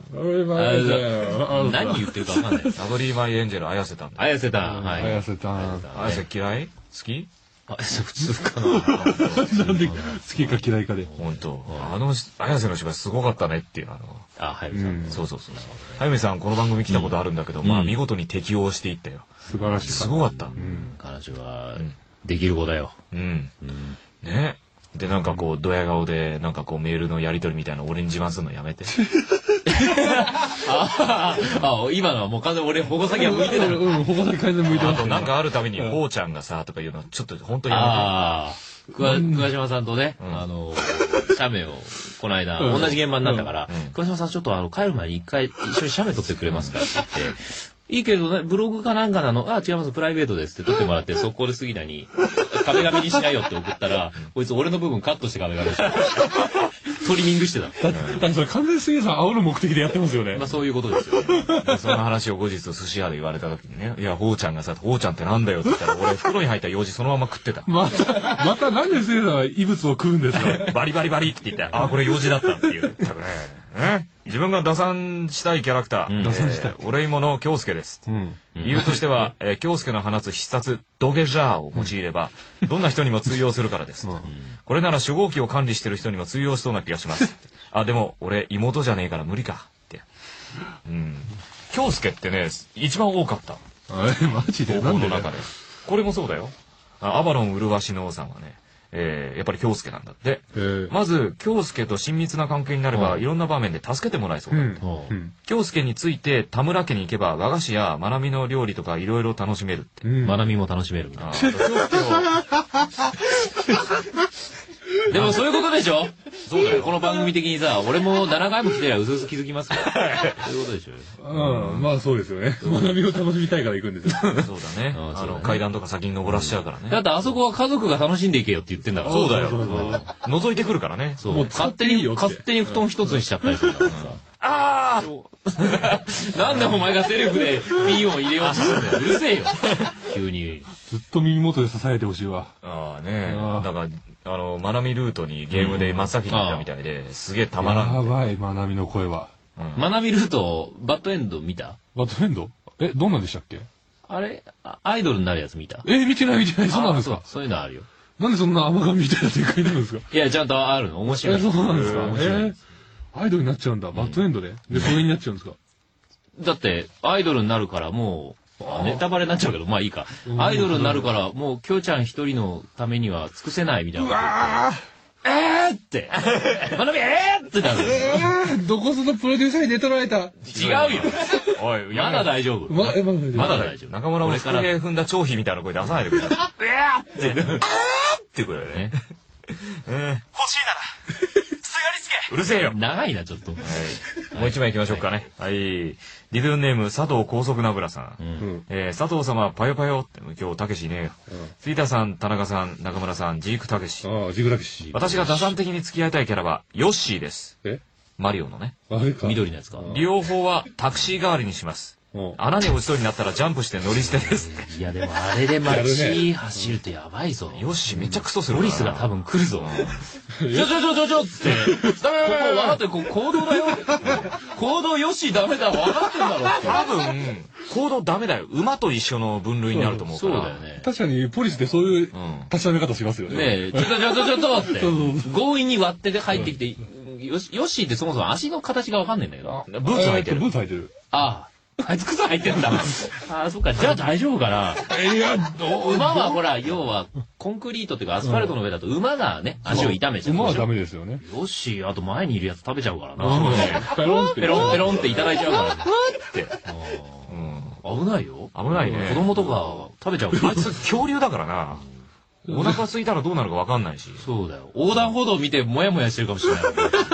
何言ってるかわかんない。 ラブリーマイエンジェル、綾瀬たん。 綾瀬たん。 綾瀬たん。 綾瀬嫌い？好き？ 普通かな。 なんで好きか嫌いかで。 本当。綾瀬の芝居すごかったねっていう早見さん。 そう。早見さん、この番組来たことあるんだけど、まあ見事に適応していったよ。 素晴らしい。 すごかった。 彼女は、できる子だよ。 ね。で、なんかこう、ドヤ顔で、なんかこう、メールのやり取りみたいな俺に自慢するのやめて。 今のはもう完全に俺、矛先は向いてた。 矛先完全に向いてます。 あと、なんかあるたびに、ほうちゃんがさ、とかいうの、ちょっと本当にやめて。桑島さんとね、写メを、この間、同じ現場になったから、桑島さんちょっと帰る前に一回一緒に写メ撮ってくれますかって言って、いいけどね、ブログかなんかなの、違います、プライベートですって撮ってもらって、速攻で杉田に、壁紙にしなよって送ったら、こいつ俺の部分カットして壁紙にしてた。トリミングしてた。 だってそれ完全に杉田さん煽る目的でやってますよね。 まあそういうことですよね。 その話を後日寿司屋で言われた時にね、いや、ほうちゃんがさ、ほうちゃんってなんだよって言ったら、俺袋に入った用紙そのまま食ってた。 またなんで杉田さんは異物を食うんですか？ バリバリバリって言って、これ用紙だったっていう。自分が打算したいキャラクター、俺芋の京介です。理由としては、京介の放つ必殺ドゲジャーを用いれば、どんな人にも通用するからです。これなら初号機を管理してる人にも通用しそうな気がします。でも俺妹じゃねえから無理かって。京介ってね、一番多かった。 マジで？ 高校の中で。これもそうだよ。アバロン麗しの王さんはね、やっぱり京介なんだって。まず京介と親密な関係になればいろんな場面で助けてもらえそうだ。京介について田村家に行けば和菓子やまなみの料理とかいろいろ楽しめるって。 まなみも楽しめるみたいな。でもそういうことでしょ？そうだよ。この番組的にさ、俺も7回も来てりゃうすうす気づきますよ。そういうことでしょ。 まあそうですよね。学びを楽しみたいから行くんですよ。 そうだね。階段とか先に登らしちゃうからね。 だってあそこは家族が楽しんでいけよって言ってんだから。 そうだよ。覗いてくるからね。 もう勝手に布団一つにしちゃったりするからさ。なんでお前がセルフでピンを入れようとするんだよ。うるせえよ。急に。 ずっと耳元で支えてほしいわ。 だから、まなみルートにゲームで真っ先に行ったみたいで、すげえたまらん。 やばい、まなみの声は。 まなみルート、バッドエンド見た？ バッドエンド？どんなんでしたっけ？ あれ、アイドルになるやつ見た？ 見てない。そうなんですか？ そういうのあるよ。 なんでそんな甘噛みみたいな展開になるんですか？ いや、ちゃんとあるの。面白い。 そうなんですか？アイドルになっちゃうんだ。バッドエンドで？で、それになっちゃうんですか？ だって、アイドルになるからもう、ネタバレになっちゃうけど、まあいいか。アイドルになるから、もう、きょうちゃん一人のためには尽くせないみたいな。うわーって。まなみってなる。 どこそのプロデューサーに寝取られた。 違うよ。おい、まだ大丈夫。まだ大丈夫。 中村も福毛踏んだ張飛みたいな声出さないでください。うわーって。って声だよね。欲しいなら、うるせえよ。 長いな、ちょっと。 もう一枚行きましょうかね。はい。ディルンネーム、佐藤高速なぶらさん。佐藤様、パヨパヨって、今日、たけしいねえよ。杉田さん、田中さん、中村さん、ジークたけし。 ジークたけし。 私が打算的に付き合いたいキャラは、ヨッシーです。マリオのね。 緑のやつか。 利用法は、タクシー代わりにします。穴に落ちそうになったらジャンプして乗り捨てです。 いやでもあれで街走るとやばいぞ。 よし、めっちゃクソする。 ポリスが多分来るぞ。ちょって。ここ分かってる、行動だよ。行動よしダメだ、分かってんだろ。 多分、行動ダメだよ。馬と一緒の分類になると思うから。 そうだよね。 確かにポリスってそういう立ち上げ方しますよね。 ねえ、ちょっとって。強引に割ってで入ってきて、よしってそもそも足の形が分かんないんだけど。 ブーツ履いてる。 ブーツ履いてる。 ああ。 あいつ靴履いてんだ。あ、そっか、じゃあ大丈夫かな。 いや、 馬はほら、要は、コンクリートっていうかアスファルトの上だと馬がね、足を痛めちゃう。 馬はダメですよね。 よし、あと前にいるやつ食べちゃうからな。 ペロンって。 ペロンペロンっていただいちゃうから。って。危ないよ。 危ないね。 子供とか食べちゃう。 あいつ恐竜だからな。お腹空いたらどうなるか分かんないし。 そうだよ。横断歩道見てモヤモヤしてるかもしれない。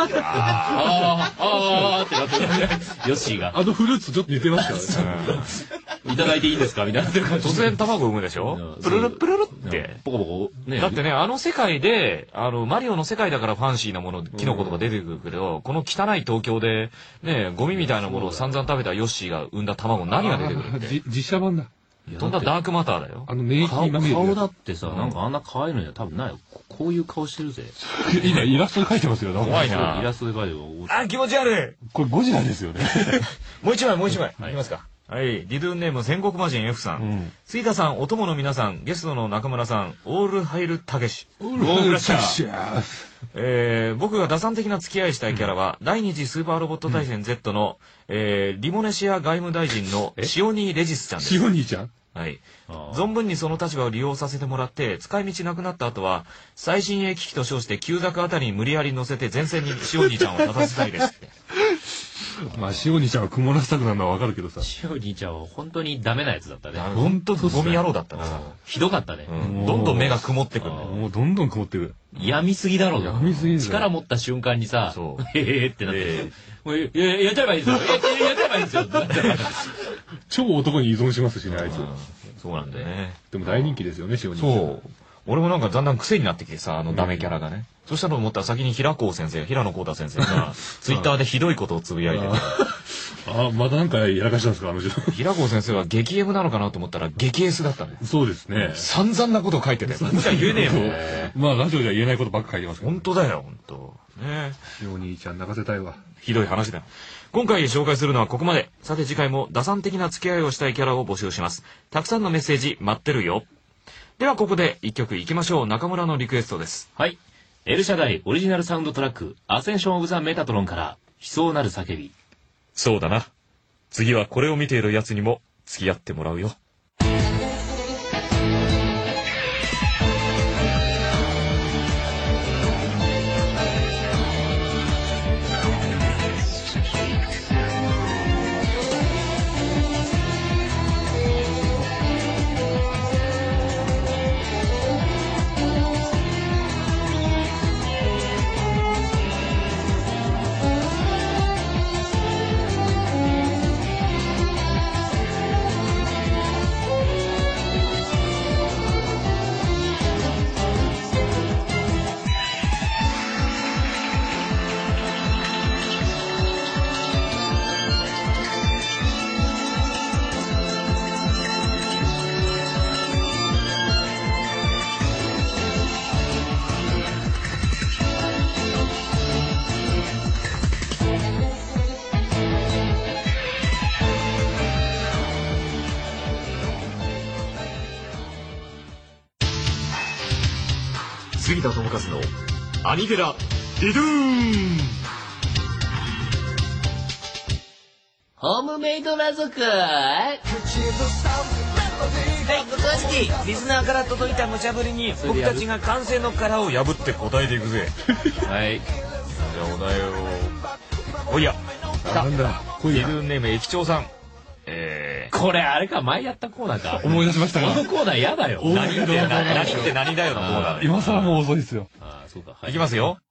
あーってなってる。ヨッシーが。 フルーツちょっと似てますからね。 いただいていいですかみたいな。 突然卵産むでしょ。プルルプルルって。 ポコポコ。 だってね、あの世界で、マリオの世界だからファンシーなもの、キノコとか出てくるけど、この汚い東京で、ね、ゴミみたいなものを散々食べたヨッシーが産んだ卵、何が出てくるって。 実写版だ。 とんだダークマターだよ。 免疫にまみれてる。 顔だってさ、なんかあんな可愛いのには多分ないよ。こういう顔してるぜ。 今イラストで描いてますよ。 怖いな。 イラストで描いてる。 あ、気持ち悪い。 これゴジラですよね。 もう一枚。いきますか。はい。リドゥーンネーム戦国魔人 F さん。杉田さん、お供の皆さん、ゲストの中村さん、オールハイルたけし。 オールハイルたけし。 僕が打算的な付き合いしたいキャラは、第二次スーパーロボット対戦 Z の、リモネシア外務大臣のシオニー・レジスちゃんです。 シオニーちゃんはい。存分にその立場を利用させてもらって、使い道なくなった後は、最新鋭機器と称して旧ザクあたりに無理やり乗せて前線にシオニーちゃんを立たせたいですって。 まあ、シオニーちゃんは曇らせたくなるのはわかるけどさ。 シオニーちゃんは本当にダメなやつだったね。 本当ゴミ野郎だったな。 ひどかったね。 どんどん目が曇ってくるんだよ。 もうどんどん曇ってくる。 病みすぎだろう。 病みすぎだ。 力持った瞬間にさ、へーってなって、もうやっちゃえばいいですよ。やっちゃえばいいですよ。 超男に依存しますしね、あいつ。 そうなんだよね。 でも大人気ですよね、シオニーちゃん。 そう。俺もなんかだんだん癖になってきてさ、ダメキャラがね。そしたらと思ったら先に平野幸太先生が、ツイッターでひどいことをつぶやいてて。 またなんかやらかしたんですか、あの人。 平子先生は激 M なのかなと思ったら激 S だったね。 そうですね。 散々なことを書いてて。じゃ言えねえもん。まあ、ラジオでは言えないことばっか書いてますけど。 本当だよ、本当。ねえ。お兄ちゃん泣かせたいわ。 ひどい話だよ。今回紹介するのはここまで。さて次回も打算的な付き合いをしたいキャラを募集します。たくさんのメッセージ待ってるよ。ではここで一曲いきましょう。中村のリクエストです。 はい。エルシャダイオリジナルサウンドトラック、アセンション・オブ・ザ・メタトロンから、悲壮なる叫び。 そうだな。次はこれを見ている奴にも付き合ってもらうよ。 杉田智和のアニゲラリドゥーン。 ホームメイド謎か。はい、ご正直リスナーから届いた無茶ぶりに僕たちが完成の殻を破って答えていくぜ。 はい。 じゃあお題を。おいや。 なんだ。 リドゥーンネーム駅長さん。 これあれか、前やったコーナーか。 思い出しましたが。 このコーナー嫌だよ。 何って何だよのコーナー。 今更もう遅いですよ。 ああ、そうか。 いきますよ。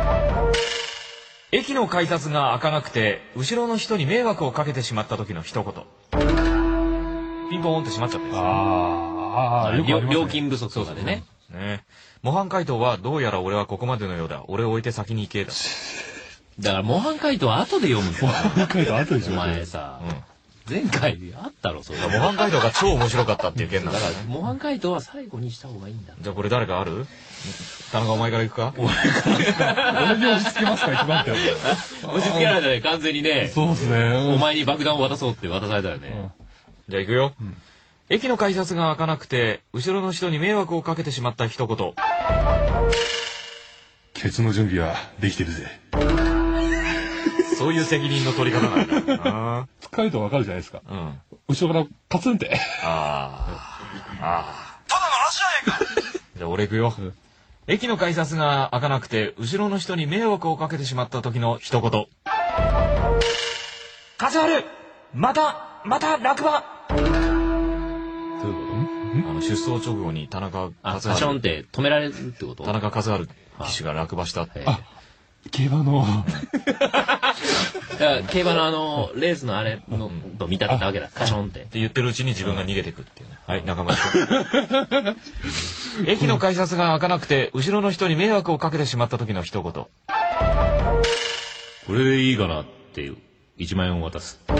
駅の改札が開かなくて、後ろの人に迷惑をかけてしまった時の一言。ピンポーンって閉まっちゃったやつ。料金不足とかでね。 模範解答は、どうやら俺はここまでのようだ。俺を置いて先に行けだ。 だから模範解答は後で読むんだよ。 模範解答後でしょ。 お前さ。前回あったろ、それ。 模範解答が超面白かったっていう件なんだから。 模範解答は最後にした方がいいんだ。 じゃあこれ誰かある？田中お前から行くか？ 俺に押し付けますか、一番って。 押し付けられたね、完全にね。 そうですね。 お前に爆弾を渡そうって渡されたよね。 じゃあ行くよ。駅の改札が開かなくて、後ろの人に迷惑をかけてしまった一言。 ケツの準備はできてるぜ。 そういう責任の取り方なんだな。 疲れるとわかるじゃないですか。後ろからカツンって。 ああ。ただの足じゃねえか。じゃあ俺行くよ。駅の改札が開かなくて、後ろの人に迷惑をかけてしまった時の一言。数あるまた落馬。出走直後に田中カションって止められるってこと？ 田中和治騎手が落馬したって。 競馬の。 競馬のレースのあれのと見立てたわけだ。カションって。 って言ってるうちに自分が逃げてくっていうね。はい、中村君。駅の改札が開かなくて、後ろの人に迷惑をかけてしまった時の一言。これでいいかなっていう。1万円を渡す。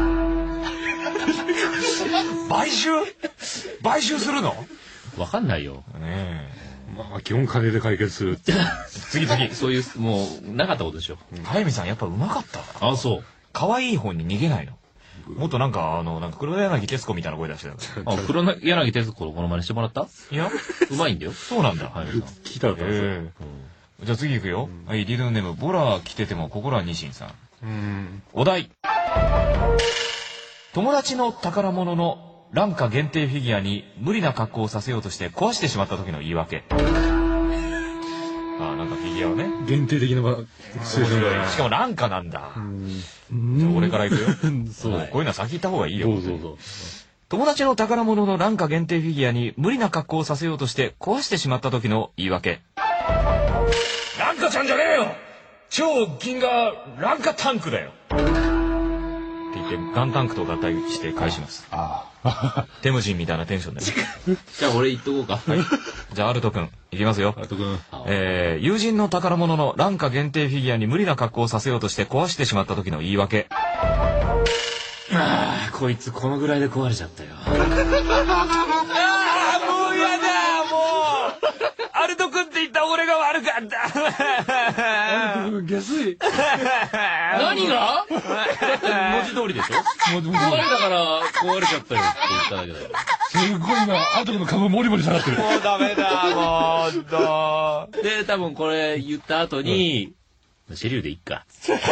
買収するの？ わかんないよ。 ねえ。 まあ、基本金で解決する。 次。 そういう、もう、なかったことでしょ。 早見さんやっぱ上手かった。 あ、そう。 可愛い方に逃げないの。もっとなんか黒柳徹子みたいな声出してた。 あ、黒柳徹子のこの真似してもらった？いや、うまいんだよ。 そうなんだ。 聞いたらじゃあ次行くよ。はい、リズムネーム、ボラ来てても心はニシンさん。お題。友達の宝物のランカ限定フィギュアに無理な格好をさせようとして壊してしまった時の言い訳。なんかフィギュアをね。 限定的なしかもランカなんだ。じゃあ俺から行くよ。そう。こういうのは先言った方がいいよ。友達の宝物のランカ限定フィギュアに無理な格好をさせようとして壊してしまった時の言い訳。ランカちゃんじゃねえよ！超銀河ランカタンクだよ！って言ってガンタンクと合体して返します。テムジンみたいなテンションで。 じゃあ俺言っとこうか。 はい。じゃあアルト君いきますよ。 アルト君。 友人の宝物のランカ限定フィギュアに無理な格好をさせようとして壊してしまった時の言い訳。 こいつこのぐらいで壊れちゃったよ。 もうやだもうアルト君って言った俺が悪かった。 アルト君下水。 何が？文字通りでしょ？壊れたから壊れちゃったよって言っただけだよ。 すごい今アルト君の株モリモリ下がってる。 もうダメだもうほんと。 で多分これ言った後に、シェリューでいっか。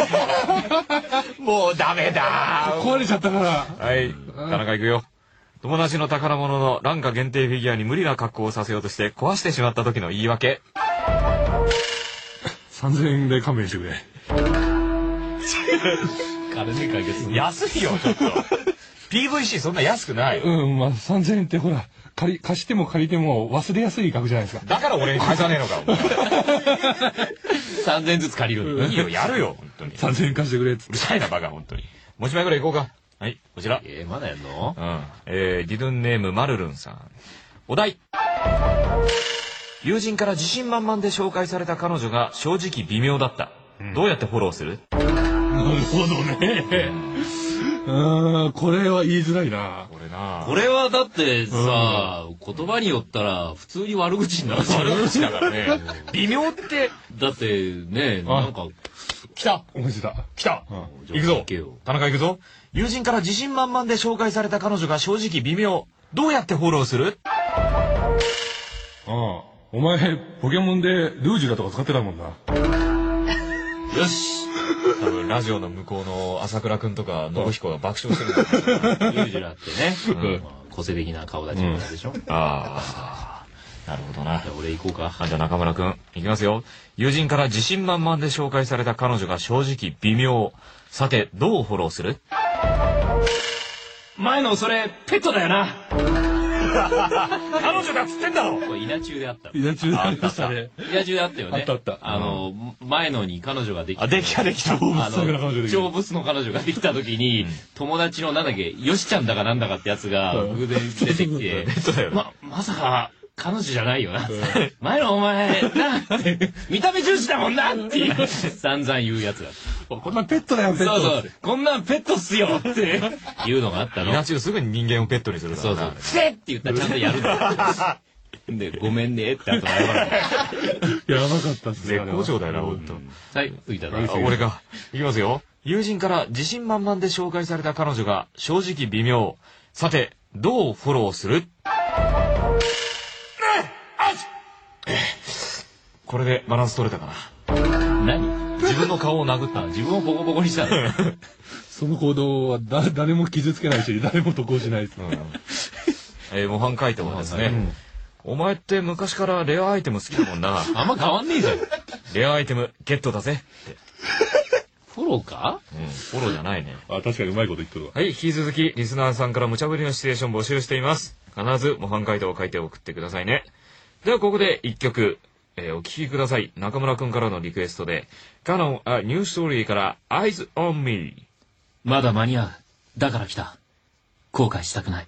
もうダメだ。 壊れちゃったから。 はい、田中行くよ。友達の宝物のランカ限定フィギュアに無理な格好をさせようとして壊してしまった時の言い訳。 3000円で勘弁してくれ。 金で解決する。 安いよちょっと。PVC そんな安くない。 まあ3000円ってほら貸しても借りても忘れやすい額じゃないですか。 だから俺に返さねえのか。 3000円ずつ借りる。 いいよやるよ本当に。 3000円貸してくれっつって。 うるさいなバカ本当に。もう一枚ぐらい行こうか。はい、こちら。 まだやんの？ ディドゥンネームマルルンさん。お題。友人から自信満々で紹介された彼女が正直微妙だった。どうやってフォローする？ なるほどね。これは言いづらいな。 これはだってさ、言葉によったら普通に悪口になる。 悪口だからね。微妙って。 だってね、なんか。 来た思いついた。 来た行くぞ田中行くぞ。友人から自信満々で紹介された彼女が正直微妙。どうやってフォローする？ お前ポケモンでルージュラとか使ってたもんな。 よし。 多分ラジオの向こうの朝倉くんとか信彦が爆笑してるんだよ。 ルージュラってね、個性的な顔立ちの方でしょ。 なるほどな。 じゃあ俺行こうか。 じゃあ中村くんいきますよ。友人から自信満々で紹介された彼女が正直微妙。さてどうフォローする？ 前のそれペットだよな。 彼女だっつってんだろ。 これ稲中であった。 稲中でありましたね。 稲中であったよね。 あった。 前のに彼女ができた。 できた。 超ブスの彼女ができた時に、友達のなんだっけ、よしちゃんだかなんだかってやつが偶然出てきて、まさか、彼女じゃないよな。前のお前、見た目重視だもんなって散々言うやつだ。 こんなんペットだよ、ペット。 そう。こんなんペットっすよっていうのがあったの。 稲中すぐに人間をペットにするから。 そう。せって言ったらちゃんとやるんだ。で、ごめんねって後謝る。 やばかったっすね。 絶好調だよな、ほんと。 はい、いただ俺が。いきますよ。友人から自信満々で紹介された彼女が正直微妙。さて、どうフォローする？これでバランス取れたかな。 何？ 自分の顔を殴ったの。自分をボコボコにしたの。 その行動は誰も傷つけないし、誰も得をしないです。 模範解答はですね、お前って昔からレアアイテム好きだもんな。 あんま変わんねえじゃん。 レアアイテムゲットだぜって。 フォローか？ フォローじゃないね。 あ、確かにうまいこと言っとるわ。 はい、引き続きリスナーさんから無茶ぶりのシチュエーション募集しています。必ず模範解答を書いて送ってくださいね。ではここで一曲、お聴きください。中村くんからのリクエストで、カノンA New Story から Eyes on Me。 まだ間に合う。だから来た。後悔したくない。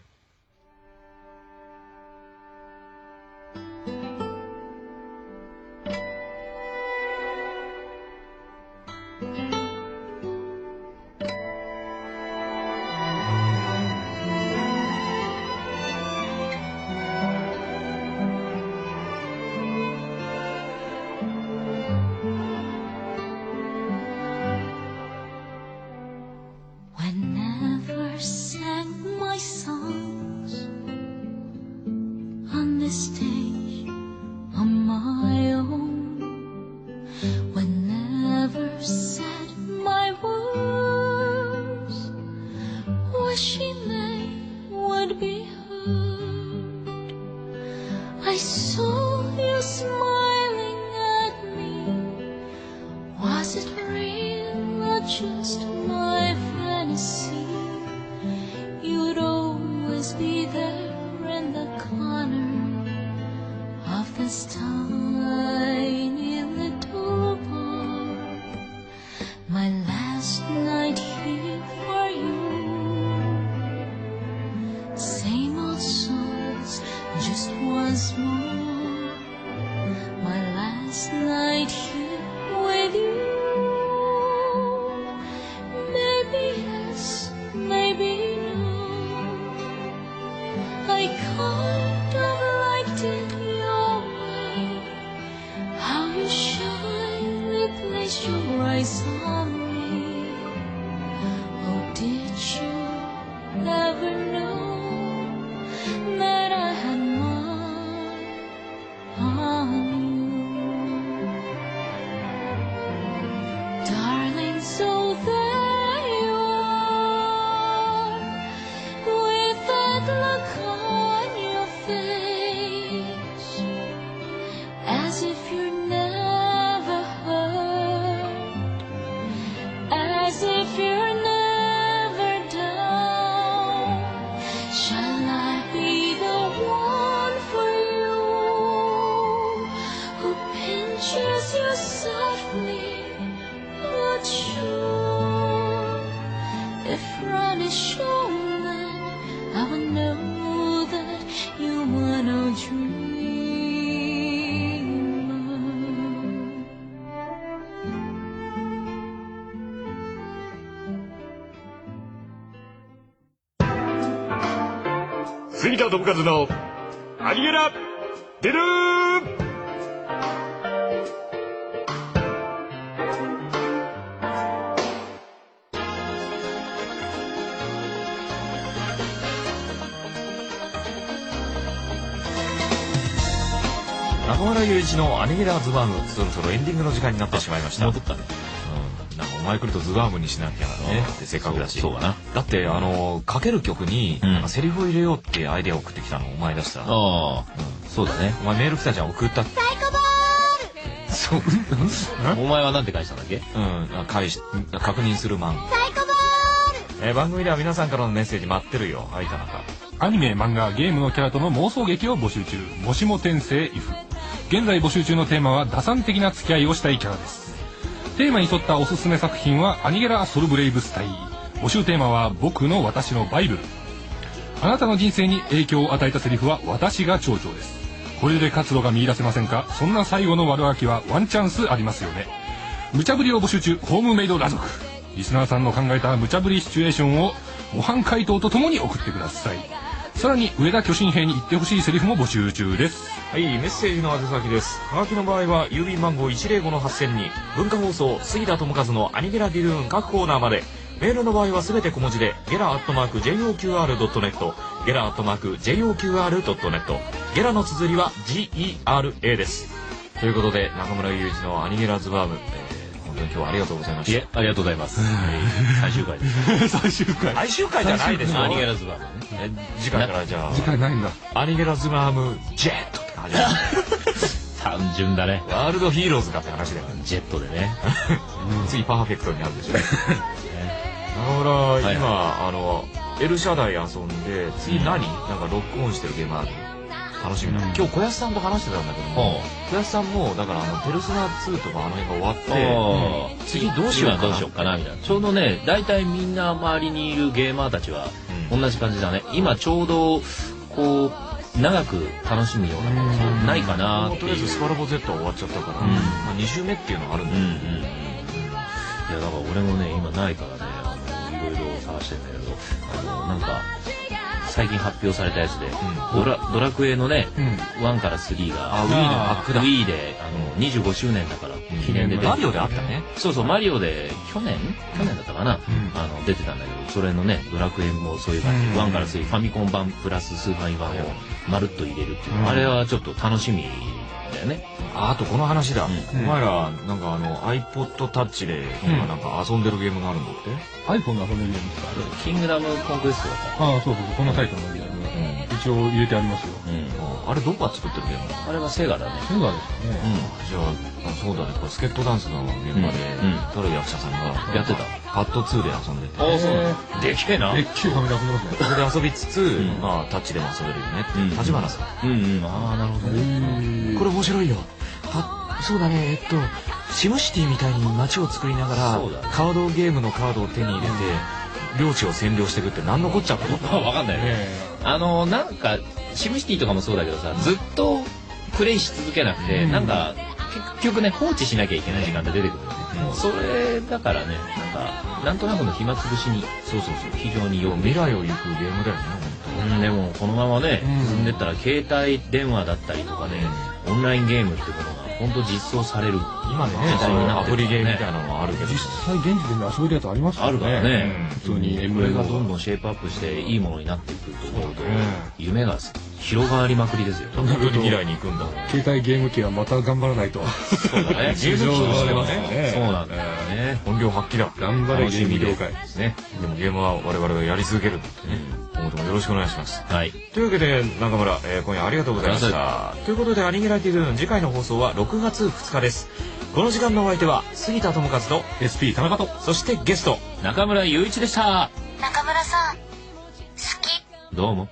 杉田智和のアニゲラ出る中村雄一のアニゲラズバーム、そろそろエンディングの時間になってしまいました。 戻ったね。 なんかお前来るとズバームにしなきゃねってせっかくだし。 そうかな。 だってかける曲にセリフを入れようってアイデアを送ってきたのお前出した。 ああ、そうだね。 お前メール来たじゃん、送った。 サイコボそう。お前はなんて返したんだっけ？ 確認するマン。 ールサイコボール番組では皆さんからのメッセージ待ってるよ。はい、田中。 アニメ、漫画、ゲームのキャラとの妄想劇を募集中。もしも転生 if。現在募集中のテーマは打算的な付き合いをしたいキャラです。テーマに沿ったおすすめ作品はアニゲラソルブレイブスタイ。募集テーマは僕の私のバイブル。あなたの人生に影響を与えたセリフは私が町長です。これで活路が見出せませんか？そんな最後の悪あきはワンチャンスありますよね。無茶ぶりを募集中。ホームメイド裸族。リスナーさんの考えた無茶ぶりシチュエーションを模範回答とともに送ってください。さらに上田巨神兵に言ってほしいセリフも募集中です。 はい、メッセージの宛先です。はがきの場合は郵便番号 105-8000 に文化放送杉田智和のアニゲラディルーン各コーナーまで。メールの場合はすべて小文字でゲラ@joqr.net、ゲラ@joqr.net、ゲラの綴りは GERA です。ということで中村雄一のアニゲラズバーム、本今日はありがとうございました。 いえ、ありがとうございます。最終回です。 最終回。 最終回じゃないでしょ。 アニゲラズバームね。 次回からじゃあ。 次回ないんだ。 アニゲラズバームジェットって始まる。 単純だね。 ワールドヒーローズかって話だよ。 ジェットでね。 次パーフェクトになるでしょ。だから今エルシャダイ遊んで次何？なんかロックオンしてるゲームある？楽しみな。今日小安さんと話してたんだけども、小安さんもだからペルソナ2とかあの辺が終わって次どうしようかなみたいな。 ちょうどね、大体みんな周りにいるゲーマーたちは同じ感じだね。今ちょうどこう長く楽しむようなものないかなっていう。 とりあえずスパラボ Z は終わっちゃったから2週目っていうのがあるんだよ。いやだから俺もね今ないからねいろいろ探してんだけどなんか最近発表されたやつでドラクエのね1から3が Wii で25周年だから記念で出てマリオであったね。 そうそうマリオで去年だったかな出てたんだけどそれのねドラクエもそういう感じ1から3ファミコン版プラススーファミ版をまるっと入れるっていうあれはちょっと楽しみだよね。 あとこの話だ、お前らなんかiPod Touch でなんか遊んでるゲームがあるんだって。 iPhone の遊んでるゲームですか？ キングダムコンクエストだった。 ああそうそうこのタイトルのゲーム一応入れてありますよ。 あれどこが作ってるゲーム？ あれはセガだね。 セガですかね。 じゃあそうだね、スケットダンスの現場でとある役者さんがやってたパッド2で遊んでて。 ああそうでっけえな。 でっけえカメラ遊んでますね。 それで遊びつつタッチでも遊べるよねって立花さん。 ああなるほどね。 これ面白いよ。そうだね、シムシティみたいに街を作りながらカードゲームのカードを手に入れて領地を占領していくって何のこっちゃってこと？ わかんないね。なんかシムシティとかもそうだけどさずっとプレイし続けなくてなんか結局ね放置しなきゃいけない時間って出てくるよね。それだからねなんとなくの暇つぶしに非常に未来を行くゲームだよね。 でもこのままね進んでったら携帯電話だったりとかねオンラインゲームってものが本当実装される今ねそういうアプリゲームみたいなのはあるけど実際現時点で遊べるやつありますよね。 あるからね普通にこれがどんどんシェイプアップしていいものになっていくと思うと夢が広がりまくりですよ。 本当に未来に行くんだ。 携帯ゲーム機はまた頑張らないと。 そうだね。 ゲーム機としてはね。 そうなんだよね。 本領発揮だ。 頑張れゲーム業界ですね。でもゲームは我々がやり続けるってね。今後ともよろしくお願いします。 はい。 というわけで中村、今夜ありがとうございました。ということでアニゲラティドゥの次回の放送は6月2日です。この時間のお相手は杉田智和と SP 田中とそしてゲスト中村雄一でした。 中村さん好き。 どうも。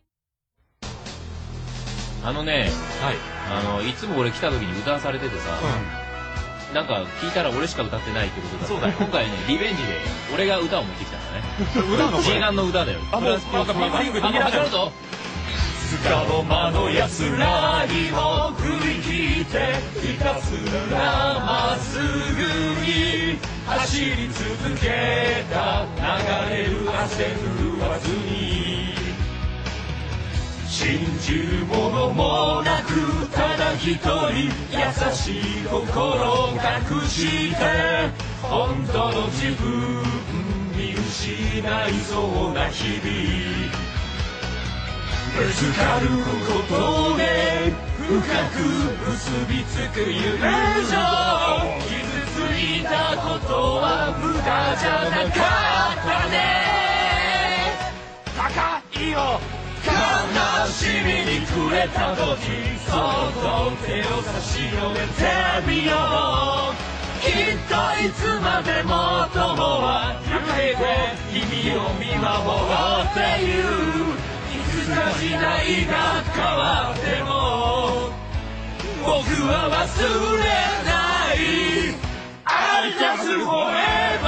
いつも俺来た時に歌わされててさ、なんか聞いたら俺しか歌ってないってことだ。そうだよ。今回ねリベンジで俺が歌を持ってきたんだね。歌の G ガンの歌だよ。 もうなんかパブリング始まるぞ。 つかの間の安らぎを振り切ってひたすらまっすぐに走り続けた流れる汗拭わずに信じるものもなくただ一人優しい心隠して本当の自分見失いそうな日々ぶつかることで深く結びつく友情傷ついたことは無駄じゃなかったね高いよ悲しみに暮れた時そっと手を差し伸べてみようきっといつまでも友は夢で君を見守っているいつか時代が変わっても僕は忘れないI just forever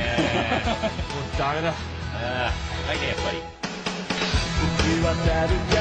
もうダメだ。 書いてやっぱり浮き渡る